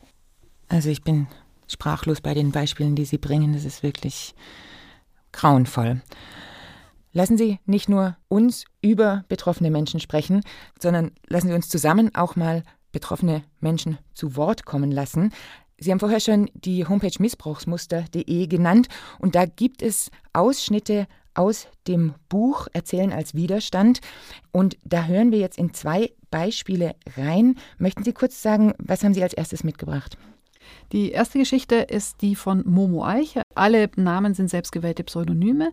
Also ich bin sprachlos bei den Beispielen, die Sie bringen. Das ist wirklich grauenvoll. Lassen Sie nicht nur uns über betroffene Menschen sprechen, sondern lassen Sie uns zusammen auch mal betroffene Menschen zu Wort kommen lassen. Sie haben vorher schon die Homepage missbrauchsmuster.de genannt und da gibt es Ausschnitte aus dem Buch Erzählen als Widerstand und da hören wir jetzt in 2 Beispiele rein. Möchten Sie kurz sagen, was haben Sie als erstes mitgebracht? Die erste Geschichte ist die von Momo Eiche. Alle Namen sind selbstgewählte Pseudonyme.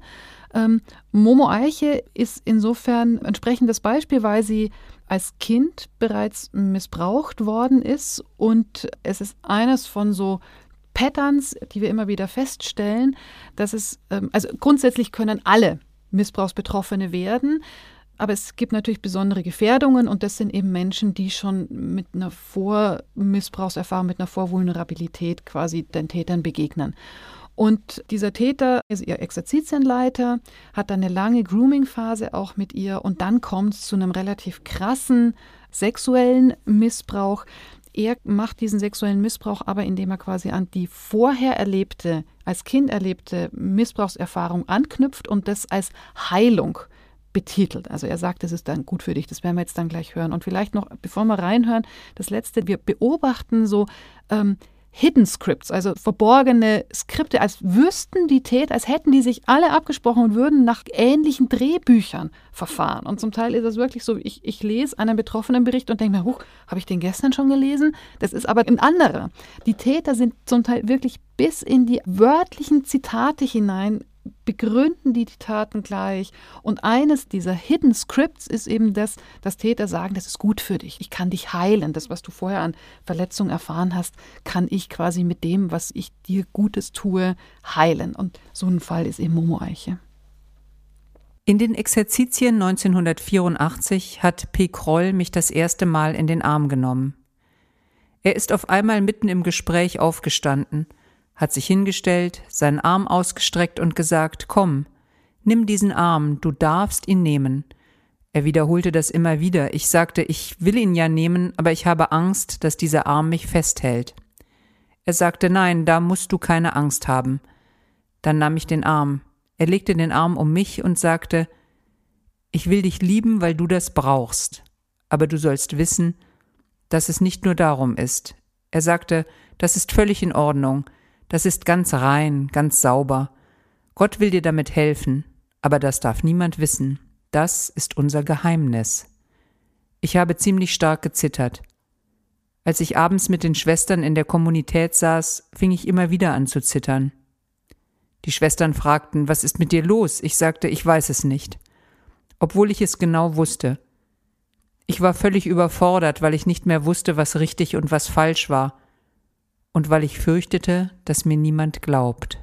Momo Eiche ist insofern ein entsprechendes Beispiel, weil sie als Kind bereits missbraucht worden ist und es ist eines von so Patterns, die wir immer wieder feststellen, dass es, also grundsätzlich können alle Missbrauchsbetroffene werden, aber es gibt natürlich besondere Gefährdungen und das sind eben Menschen, die schon mit einer Vormissbrauchserfahrung, mit einer Vorvulnerabilität quasi den Tätern begegnen. Und dieser Täter ist ihr Exerzitienleiter, hat dann eine lange Grooming-Phase auch mit ihr und dann kommt es zu einem relativ krassen sexuellen Missbrauch. Er macht diesen sexuellen Missbrauch aber, indem er quasi an die vorher erlebte, als Kind erlebte Missbrauchserfahrung anknüpft und das als Heilung betitelt. Also er sagt, das ist dann gut für dich, das werden wir jetzt dann gleich hören. Und vielleicht noch, bevor wir reinhören, das Letzte, wir beobachten so Hidden Scripts, also verborgene Skripte, als wüssten die Täter, als hätten die sich alle abgesprochen und würden nach ähnlichen Drehbüchern verfahren. Und zum Teil ist es wirklich so, ich lese einen betroffenen Bericht und denke mir, habe ich den gestern schon gelesen? Das ist aber ein anderer. Die Täter sind zum Teil wirklich bis in die wörtlichen Zitate hinein, begründen die Taten gleich. Und eines dieser Hidden Scripts ist eben das, dass Täter sagen, das ist gut für dich. Ich kann dich heilen. Das, was du vorher an Verletzungen erfahren hast, kann ich quasi mit dem, was ich dir Gutes tue, heilen. Und so ein Fall ist eben Momo Eiche. In den Exerzitien 1984 hat P. Kroll mich das erste Mal in den Arm genommen. Er ist auf einmal mitten im Gespräch aufgestanden, hat sich hingestellt, seinen Arm ausgestreckt und gesagt, komm, nimm diesen Arm, du darfst ihn nehmen. Er wiederholte das immer wieder. Ich sagte, ich will ihn ja nehmen, aber ich habe Angst, dass dieser Arm mich festhält. Er sagte, nein, da musst du keine Angst haben. Dann nahm ich den Arm. Er legte den Arm um mich und sagte, ich will dich lieben, weil du das brauchst. Aber du sollst wissen, dass es nicht nur darum ist. Er sagte, das ist völlig in Ordnung. Das ist ganz rein, ganz sauber. Gott will dir damit helfen, aber das darf niemand wissen. Das ist unser Geheimnis. Ich habe ziemlich stark gezittert. Als ich abends mit den Schwestern in der Kommunität saß, fing ich immer wieder an zu zittern. Die Schwestern fragten, was ist mit dir los? Ich sagte, ich weiß es nicht. Obwohl ich es genau wusste. Ich war völlig überfordert, weil ich nicht mehr wusste, was richtig und was falsch war. Und weil ich fürchtete, dass mir niemand glaubt.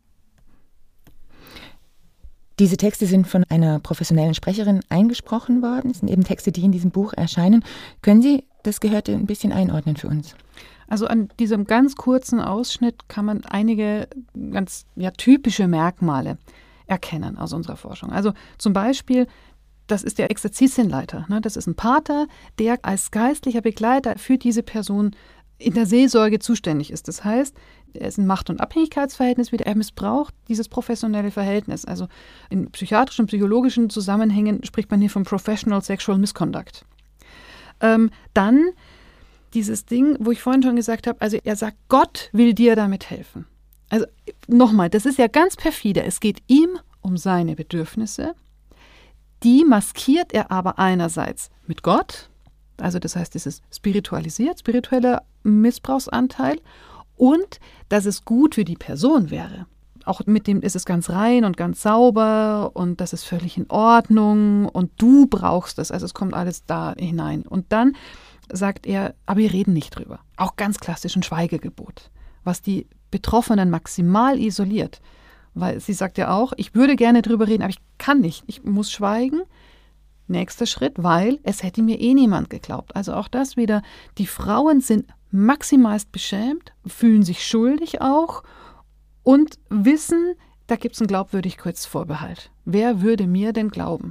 Diese Texte sind von einer professionellen Sprecherin eingesprochen worden. Das sind eben Texte, die in diesem Buch erscheinen. Können Sie das Gehörte ein bisschen einordnen für uns? Also an diesem ganz kurzen Ausschnitt kann man einige ganz typische Merkmale erkennen aus unserer Forschung. Also zum Beispiel, das ist der Exerzitienleiter. Ne? Das ist ein Pater, der als geistlicher Begleiter für diese Person in der Seelsorge zuständig ist. Das heißt, er ist ein Macht- und Abhängigkeitsverhältnis wieder. Er missbraucht dieses professionelle Verhältnis. Also in psychiatrischen und psychologischen Zusammenhängen spricht man hier von Professional Sexual Misconduct. Dann dieses Ding, wo ich vorhin schon gesagt habe, also er sagt, Gott will dir damit helfen. Also nochmal, das ist ja ganz perfide. Es geht ihm um seine Bedürfnisse. Die maskiert er aber einerseits mit Gott, also das heißt, es ist spiritueller Missbrauchsanteil und dass es gut für die Person wäre. Auch mit dem ist es ganz rein und ganz sauber und das ist völlig in Ordnung und du brauchst es, also es kommt alles da hinein. Und dann sagt er, aber wir reden nicht drüber. Auch ganz klassisch ein Schweigegebot, was die Betroffenen maximal isoliert. Weil sie sagt ja auch, ich würde gerne drüber reden, aber ich kann nicht, ich muss schweigen. Nächster Schritt, weil es hätte mir niemand geglaubt. Also auch das wieder, die Frauen sind maximalst beschämt, fühlen sich schuldig auch und wissen, da gibt es einen Glaubwürdigkeitsvorbehalt. Wer würde mir denn glauben?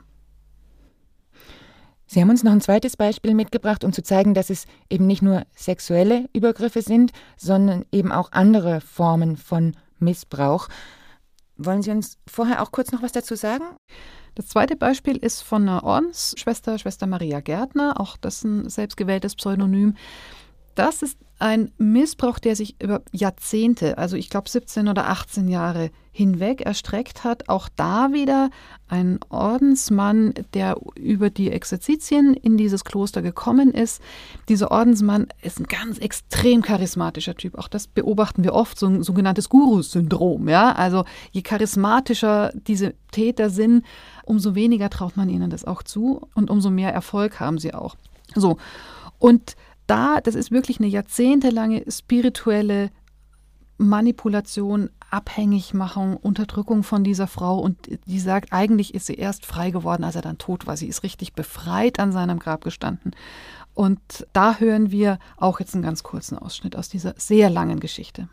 Sie haben uns noch ein zweites Beispiel mitgebracht, um zu zeigen, dass es eben nicht nur sexuelle Übergriffe sind, sondern eben auch andere Formen von Missbrauch. Wollen Sie uns vorher auch kurz noch was dazu sagen? Das zweite Beispiel ist von einer Ordensschwester, Schwester Maria Gärtner, auch das ein selbstgewähltes Pseudonym. Das ist ein Missbrauch, der sich über Jahrzehnte, also ich glaube 17 oder 18 Jahre hinweg erstreckt hat. Auch da wieder ein Ordensmann, der über die Exerzitien in dieses Kloster gekommen ist. Dieser Ordensmann ist ein ganz extrem charismatischer Typ. Auch das beobachten wir oft, so ein sogenanntes Guru-Syndrom. Ja? Also je charismatischer diese Täter sind, umso weniger traut man ihnen das auch zu und umso mehr Erfolg haben sie auch. So, und das ist wirklich eine jahrzehntelange spirituelle Manipulation, Abhängigmachung, Unterdrückung von dieser Frau. Und die sagt, eigentlich ist sie erst frei geworden, als er dann tot war. Sie ist richtig befreit an seinem Grab gestanden. Und da hören wir auch jetzt einen ganz kurzen Ausschnitt aus dieser sehr langen Geschichte.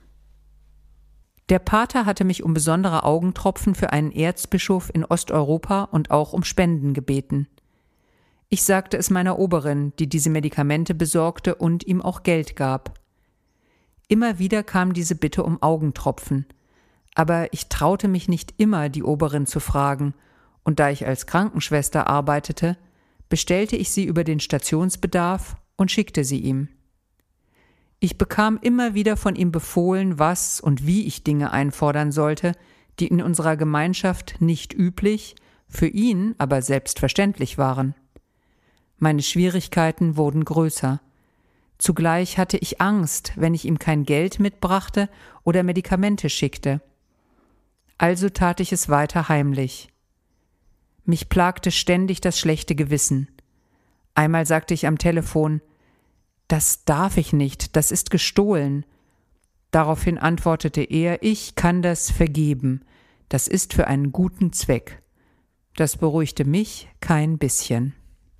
Der Pater hatte mich um besondere Augentropfen für einen Erzbischof in Osteuropa und auch um Spenden gebeten. Ich sagte es meiner Oberin, die diese Medikamente besorgte und ihm auch Geld gab. Immer wieder kam diese Bitte um Augentropfen, aber ich traute mich nicht immer, die Oberin zu fragen, und da ich als Krankenschwester arbeitete, bestellte ich sie über den Stationsbedarf und schickte sie ihm. Ich bekam immer wieder von ihm befohlen, was und wie ich Dinge einfordern sollte, die in unserer Gemeinschaft nicht üblich, für ihn aber selbstverständlich waren. Meine Schwierigkeiten wurden größer. Zugleich hatte ich Angst, wenn ich ihm kein Geld mitbrachte oder Medikamente schickte. Also tat ich es weiter heimlich. Mich plagte ständig das schlechte Gewissen. Einmal sagte ich am Telefon, »Das darf ich nicht, das ist gestohlen.« Daraufhin antwortete er, »Ich kann das vergeben. Das ist für einen guten Zweck.« Das beruhigte mich kein bisschen.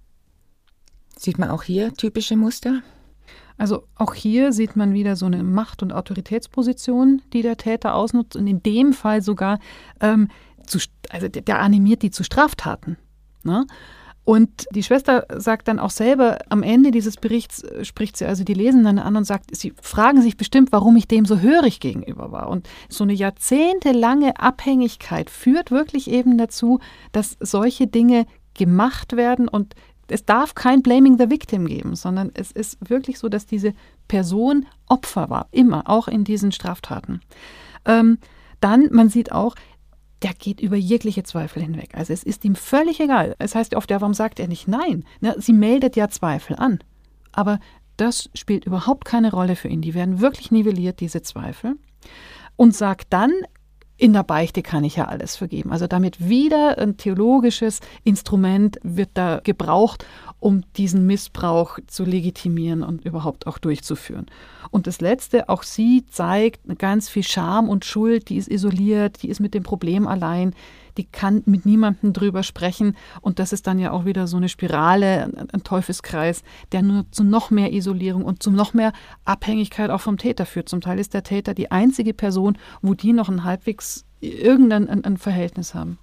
Sieht man auch hier typische Muster? Also auch hier sieht man wieder so eine Macht- und Autoritätsposition, die der Täter ausnutzt und in dem Fall sogar, der animiert die zu Straftaten. Ne? Und die Schwester sagt dann auch selber, am Ende dieses Berichts spricht sie also die Lesenden an und sagt, sie fragen sich bestimmt, warum ich dem so hörig gegenüber war. Und so eine jahrzehntelange Abhängigkeit führt wirklich eben dazu, dass solche Dinge gemacht werden und es darf kein Blaming the Victim geben, sondern es ist wirklich so, dass diese Person Opfer war, immer, auch in diesen Straftaten. Dann, man sieht auch, der geht über jegliche Zweifel hinweg. Also es ist ihm völlig egal. Es heißt ja oft, ja, warum sagt er nicht nein? Na, sie meldet ja Zweifel an. Aber das spielt überhaupt keine Rolle für ihn. Die werden wirklich nivelliert, diese Zweifel. Und sagt dann, in der Beichte kann ich ja alles vergeben. Also damit wieder ein theologisches Instrument wird da gebraucht, um diesen Missbrauch zu legitimieren und überhaupt auch durchzuführen. Und das Letzte, auch sie zeigt ganz viel Scham und Schuld, die ist isoliert, die ist mit dem Problem allein, die kann mit niemandem drüber sprechen. Und das ist dann ja auch wieder so eine Spirale, ein Teufelskreis, der nur zu noch mehr Isolierung und zu noch mehr Abhängigkeit auch vom Täter führt. Zum Teil ist der Täter die einzige Person, wo die noch ein halbwegs irgendein Verhältnis haben.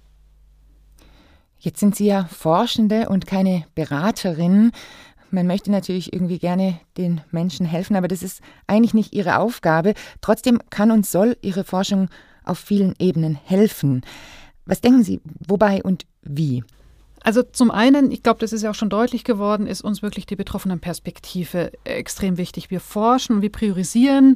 Jetzt sind Sie ja Forschende und keine Beraterin. Man möchte natürlich irgendwie gerne den Menschen helfen, aber das ist eigentlich nicht Ihre Aufgabe. Trotzdem kann und soll Ihre Forschung auf vielen Ebenen helfen. Was denken Sie, wobei und wie? Also zum einen, ich glaube, das ist ja auch schon deutlich geworden, ist uns wirklich die Betroffenenperspektive extrem wichtig. Wir forschen und wir priorisieren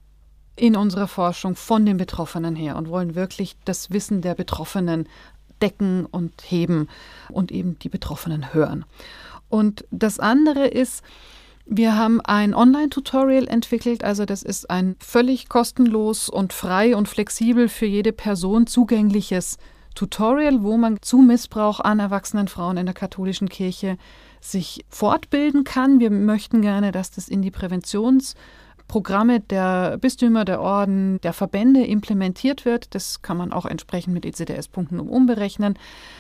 in unserer Forschung von den Betroffenen her und wollen wirklich das Wissen der Betroffenen decken und heben und eben die Betroffenen hören. Und das andere ist, wir haben ein Online-Tutorial entwickelt, also das ist ein völlig kostenlos und frei und flexibel für jede Person zugängliches Tutorial, wo man zu Missbrauch an erwachsenen Frauen in der katholischen Kirche sich fortbilden kann. Wir möchten gerne, dass das in die Präventionsprogramme der Bistümer, der Orden, der Verbände implementiert wird. Das kann man auch entsprechend mit ECDS-Punkten umberechnen,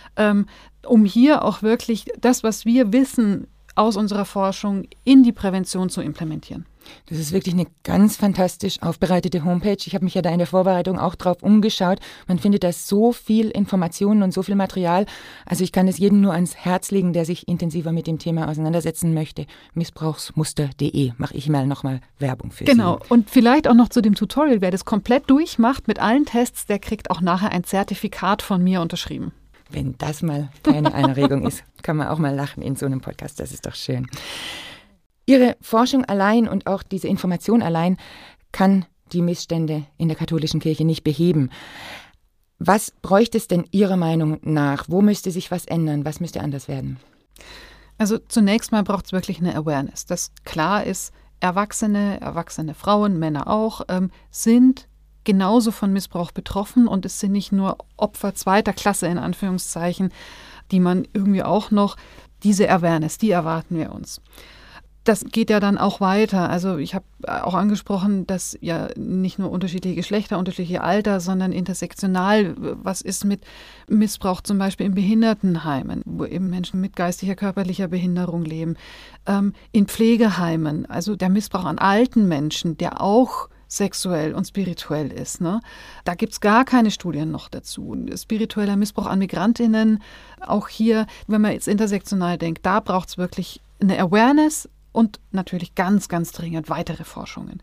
um hier auch wirklich das, was wir wissen aus unserer Forschung, in die Prävention zu implementieren. Das ist wirklich eine ganz fantastisch aufbereitete Homepage. Ich habe mich ja da in der Vorbereitung auch drauf umgeschaut. Man findet da so viel Informationen und so viel Material. Also ich kann es jedem nur ans Herz legen, der sich intensiver mit dem Thema auseinandersetzen möchte. Missbrauchsmuster.de mache ich mal nochmal Werbung für Sie. Genau. Und vielleicht auch noch zu dem Tutorial. Wer das komplett durchmacht mit allen Tests, der kriegt auch nachher ein Zertifikat von mir unterschrieben. Wenn das mal keine Anregung ist, kann man auch mal lachen in so einem Podcast. Das ist doch schön. Ihre Forschung allein und auch diese Information allein kann die Missstände in der katholischen Kirche nicht beheben. Was bräuchte es denn Ihrer Meinung nach? Wo müsste sich was ändern? Was müsste anders werden? Also zunächst mal braucht es wirklich eine Awareness, dass klar ist, erwachsene Frauen, Männer auch, sind genauso von Missbrauch betroffen und es sind nicht nur Opfer zweiter Klasse in Anführungszeichen, die man irgendwie auch noch, diese Awareness, die erwarten wir uns. Das geht ja dann auch weiter. Also ich habe auch angesprochen, dass ja nicht nur unterschiedliche Geschlechter, unterschiedliche Alter, sondern intersektional, was ist mit Missbrauch zum Beispiel in Behindertenheimen, wo eben Menschen mit geistiger, körperlicher Behinderung leben, in Pflegeheimen, also der Missbrauch an alten Menschen, der auch sexuell und spirituell ist. Ne? Da gibt es gar keine Studien noch dazu. Spiritueller Missbrauch an MigrantInnen, auch hier, wenn man jetzt intersektional denkt, da braucht es wirklich eine Awareness und natürlich ganz, ganz dringend weitere Forschungen.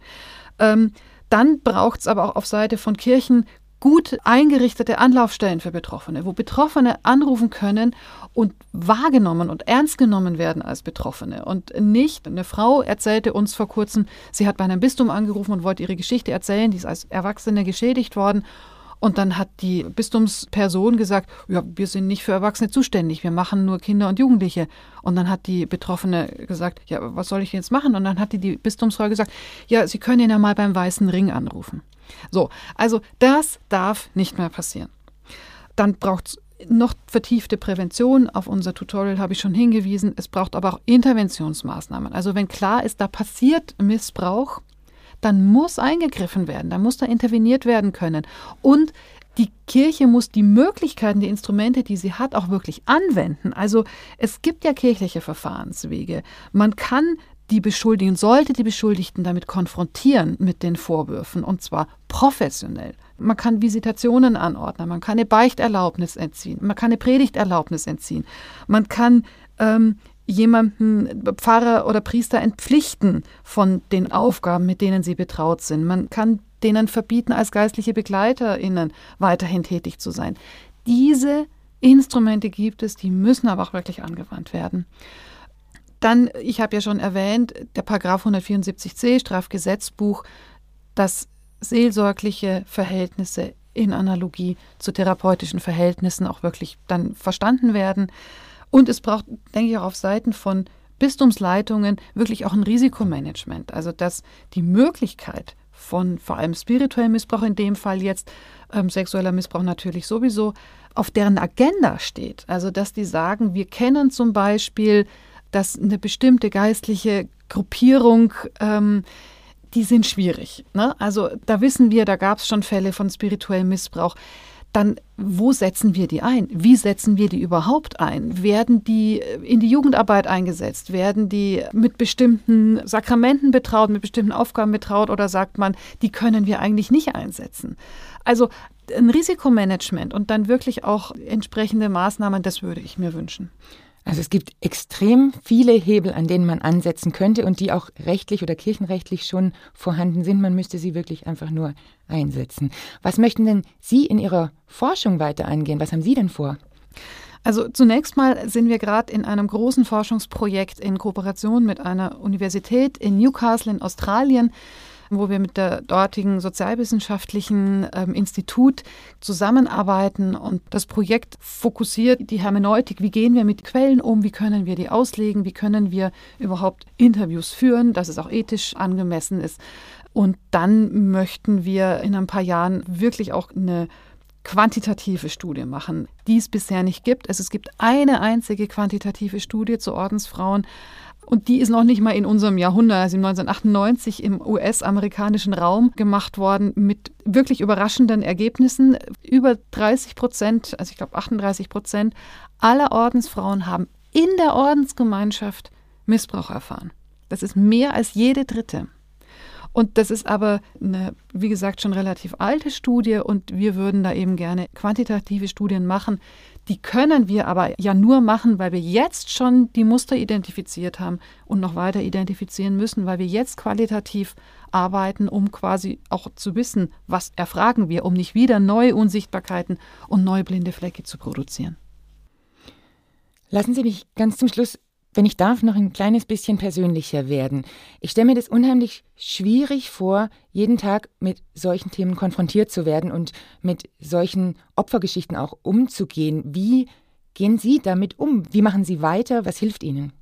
Dann braucht es aber auch auf Seite von Kirchen gut eingerichtete Anlaufstellen für Betroffene, wo Betroffene anrufen können und wahrgenommen und ernst genommen werden als Betroffene. Und nicht, eine Frau erzählte uns vor kurzem, sie hat bei einem Bistum angerufen und wollte ihre Geschichte erzählen, die ist als Erwachsene geschädigt worden. Und dann hat die Bistumsperson gesagt, ja, wir sind nicht für Erwachsene zuständig, wir machen nur Kinder und Jugendliche. Und dann hat die Betroffene gesagt, ja, was soll ich jetzt machen? Und dann hat die Bistumsfrau gesagt, ja, Sie können ihn ja mal beim Weißen Ring anrufen. So, also das darf nicht mehr passieren. Dann braucht es noch vertiefte Prävention. Auf unser Tutorial habe ich schon hingewiesen. Es braucht aber auch Interventionsmaßnahmen. Also wenn klar ist, da passiert Missbrauch, dann muss eingegriffen werden, dann muss da interveniert werden können. Und die Kirche muss die Möglichkeiten, die Instrumente, die sie hat, auch wirklich anwenden. Also es gibt ja kirchliche Verfahrenswege. Man kann die Beschuldigten, sollte die Beschuldigten damit konfrontieren mit den Vorwürfen, und zwar professionell. Man kann Visitationen anordnen, man kann eine Beichterlaubnis entziehen, man kann eine Predigterlaubnis entziehen, man kann jemanden, Pfarrer oder Priester, entpflichten von den Aufgaben, mit denen sie betraut sind. Man kann denen verbieten, als geistliche BegleiterInnen weiterhin tätig zu sein. Diese Instrumente gibt es, die müssen aber auch wirklich angewandt werden. Dann, ich habe ja schon erwähnt, der Paragraph 174c Strafgesetzbuch, dass seelsorgliche Verhältnisse in Analogie zu therapeutischen Verhältnissen auch wirklich dann verstanden werden. Und es braucht, denke ich, auch auf Seiten von Bistumsleitungen wirklich auch ein Risikomanagement. Also dass die Möglichkeit von vor allem spirituellem Missbrauch, in dem Fall jetzt sexueller Missbrauch natürlich sowieso, auf deren Agenda steht. Also dass die sagen, wir kennen zum Beispiel, dass eine bestimmte geistliche Gruppierung, die sind schwierig. Ne? Also da wissen wir, da gab es schon Fälle von spirituellem Missbrauch. Dann, wo setzen wir die ein? Wie setzen wir die überhaupt ein? Werden die in die Jugendarbeit eingesetzt? Werden die mit bestimmten Sakramenten betraut, mit bestimmten Aufgaben betraut? Oder sagt man, die können wir eigentlich nicht einsetzen? Also ein Risikomanagement und dann wirklich auch entsprechende Maßnahmen, das würde ich mir wünschen. Also es gibt extrem viele Hebel, an denen man ansetzen könnte und die auch rechtlich oder kirchenrechtlich schon vorhanden sind. Man müsste sie wirklich einfach nur einsetzen. Was möchten denn Sie in Ihrer Forschung weiter angehen? Was haben Sie denn vor? Also zunächst mal sind wir gerade in einem großen Forschungsprojekt in Kooperation mit einer Universität in Newcastle in Australien, wo wir mit der dortigen sozialwissenschaftlichen Institut zusammenarbeiten. Und das Projekt fokussiert die Hermeneutik. Wie gehen wir mit Quellen um? Wie können wir die auslegen? Wie können wir überhaupt Interviews führen, dass es auch ethisch angemessen ist? Und dann möchten wir in ein paar Jahren wirklich auch eine quantitative Studie machen, die es bisher nicht gibt. Es gibt eine einzige quantitative Studie zu Ordensfrauen. Und die ist noch nicht mal in unserem Jahrhundert, also 1998 im US-amerikanischen Raum gemacht worden, mit wirklich überraschenden Ergebnissen. Über 30%, also ich glaube 38% aller Ordensfrauen haben in der Ordensgemeinschaft Missbrauch erfahren. Das ist mehr als jede dritte. Und das ist aber eine, wie gesagt, schon relativ alte Studie und wir würden da eben gerne quantitative Studien machen. Die können wir aber ja nur machen, weil wir jetzt schon die Muster identifiziert haben und noch weiter identifizieren müssen, weil wir jetzt qualitativ arbeiten, um quasi auch zu wissen, was erfragen wir, um nicht wieder neue Unsichtbarkeiten und neue blinde Flecke zu produzieren. Lassen Sie mich ganz zum Schluss, wenn ich darf, noch ein kleines bisschen persönlicher werden. Ich stelle mir das unheimlich schwierig vor, jeden Tag mit solchen Themen konfrontiert zu werden und mit solchen Opfergeschichten auch umzugehen. Wie gehen Sie damit um? Wie machen Sie weiter? Was hilft Ihnen?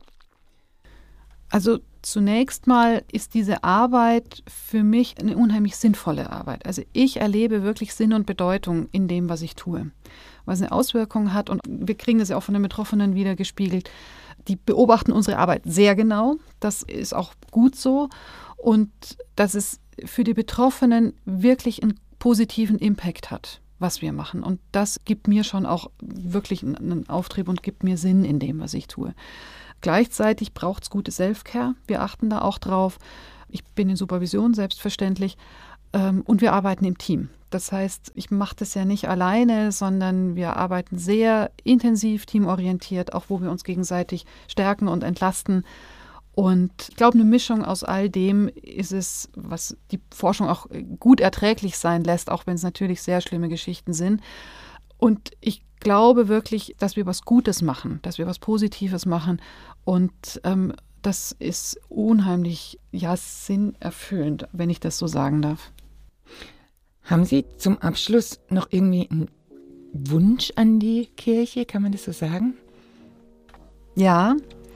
Also zunächst mal ist diese Arbeit für mich eine unheimlich sinnvolle Arbeit. Also ich erlebe wirklich Sinn und Bedeutung in dem, was ich tue, was eine Auswirkung hat. Und wir kriegen das ja auch von den Betroffenen wiedergespiegelt. Die beobachten unsere Arbeit sehr genau. Das ist auch gut so. Und dass es für die Betroffenen wirklich einen positiven Impact hat, was wir machen. Und das gibt mir schon auch wirklich einen Auftrieb und gibt mir Sinn in dem, was ich tue. Gleichzeitig braucht es gute Self-Care. Wir achten da auch drauf. Ich bin in Supervision, selbstverständlich. Und wir arbeiten im Team. Das heißt, ich mache das ja nicht alleine, sondern wir arbeiten sehr intensiv, teamorientiert, auch wo wir uns gegenseitig stärken und entlasten. Und ich glaube, eine Mischung aus all dem ist es, was die Forschung auch gut erträglich sein lässt, auch wenn es natürlich sehr schlimme Geschichten sind. Und ich glaube wirklich, dass wir was Gutes machen, dass wir was Positives machen. Und das ist unheimlich, ja, sinnerfüllend, wenn ich das so sagen darf. Haben Sie zum Abschluss noch irgendwie einen Wunsch an die Kirche? Kann man das so sagen? Ja,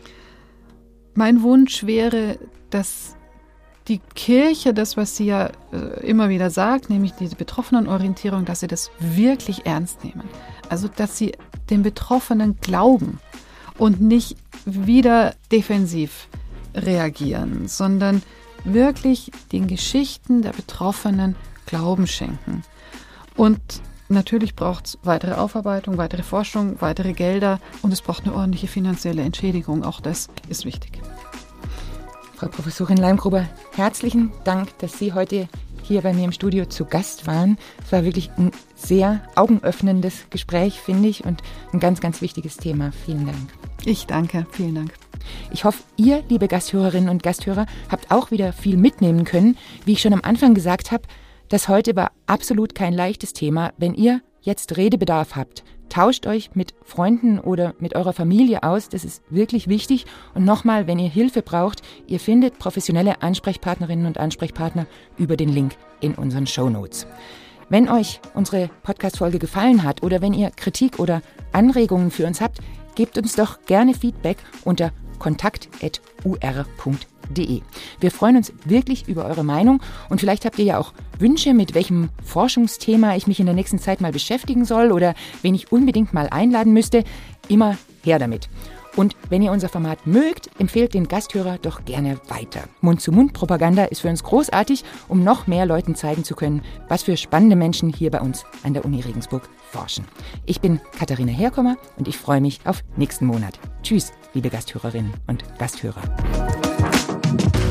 mein Wunsch wäre, dass die Kirche, das, was sie ja immer wieder sagt, nämlich diese Betroffenenorientierung, dass sie das wirklich ernst nehmen. Also, dass sie den Betroffenen glauben und nicht wieder defensiv reagieren, sondern wirklich den Geschichten der Betroffenen Glauben schenken. Und natürlich braucht es weitere Aufarbeitung, weitere Forschung, weitere Gelder und es braucht eine ordentliche finanzielle Entschädigung. Auch das ist wichtig. Frau Professorin Leimgruber, herzlichen Dank, dass Sie heute hier bei mir im Studio zu Gast waren. Es war wirklich ein sehr augenöffnendes Gespräch, finde ich, und ein ganz, ganz wichtiges Thema. Vielen Dank. Ich danke, vielen Dank. Ich hoffe, ihr, liebe Gasthörerinnen und Gasthörer, habt auch wieder viel mitnehmen können. Wie ich schon am Anfang gesagt habe, das heute war absolut kein leichtes Thema. Wenn ihr jetzt Redebedarf habt, tauscht euch mit Freunden oder mit eurer Familie aus. Das ist wirklich wichtig. Und nochmal, wenn ihr Hilfe braucht, ihr findet professionelle Ansprechpartnerinnen und Ansprechpartner über den Link in unseren Shownotes. Wenn euch unsere Podcast-Folge gefallen hat oder wenn ihr Kritik oder Anregungen für uns habt, gebt uns doch gerne Feedback unter kontakt@ur.de. Wir freuen uns wirklich über eure Meinung und vielleicht habt ihr ja auch Wünsche, mit welchem Forschungsthema ich mich in der nächsten Zeit mal beschäftigen soll oder wen ich unbedingt mal einladen müsste. Immer her damit. Und wenn ihr unser Format mögt, empfehlt den Gasthörer doch gerne weiter. Mund-zu-Mund-Propaganda ist für uns großartig, um noch mehr Leuten zeigen zu können, was für spannende Menschen hier bei uns an der Uni Regensburg forschen. Ich bin Katharina Herkommer und ich freue mich auf nächsten Monat. Tschüss, liebe Gasthörerinnen und Gasthörer.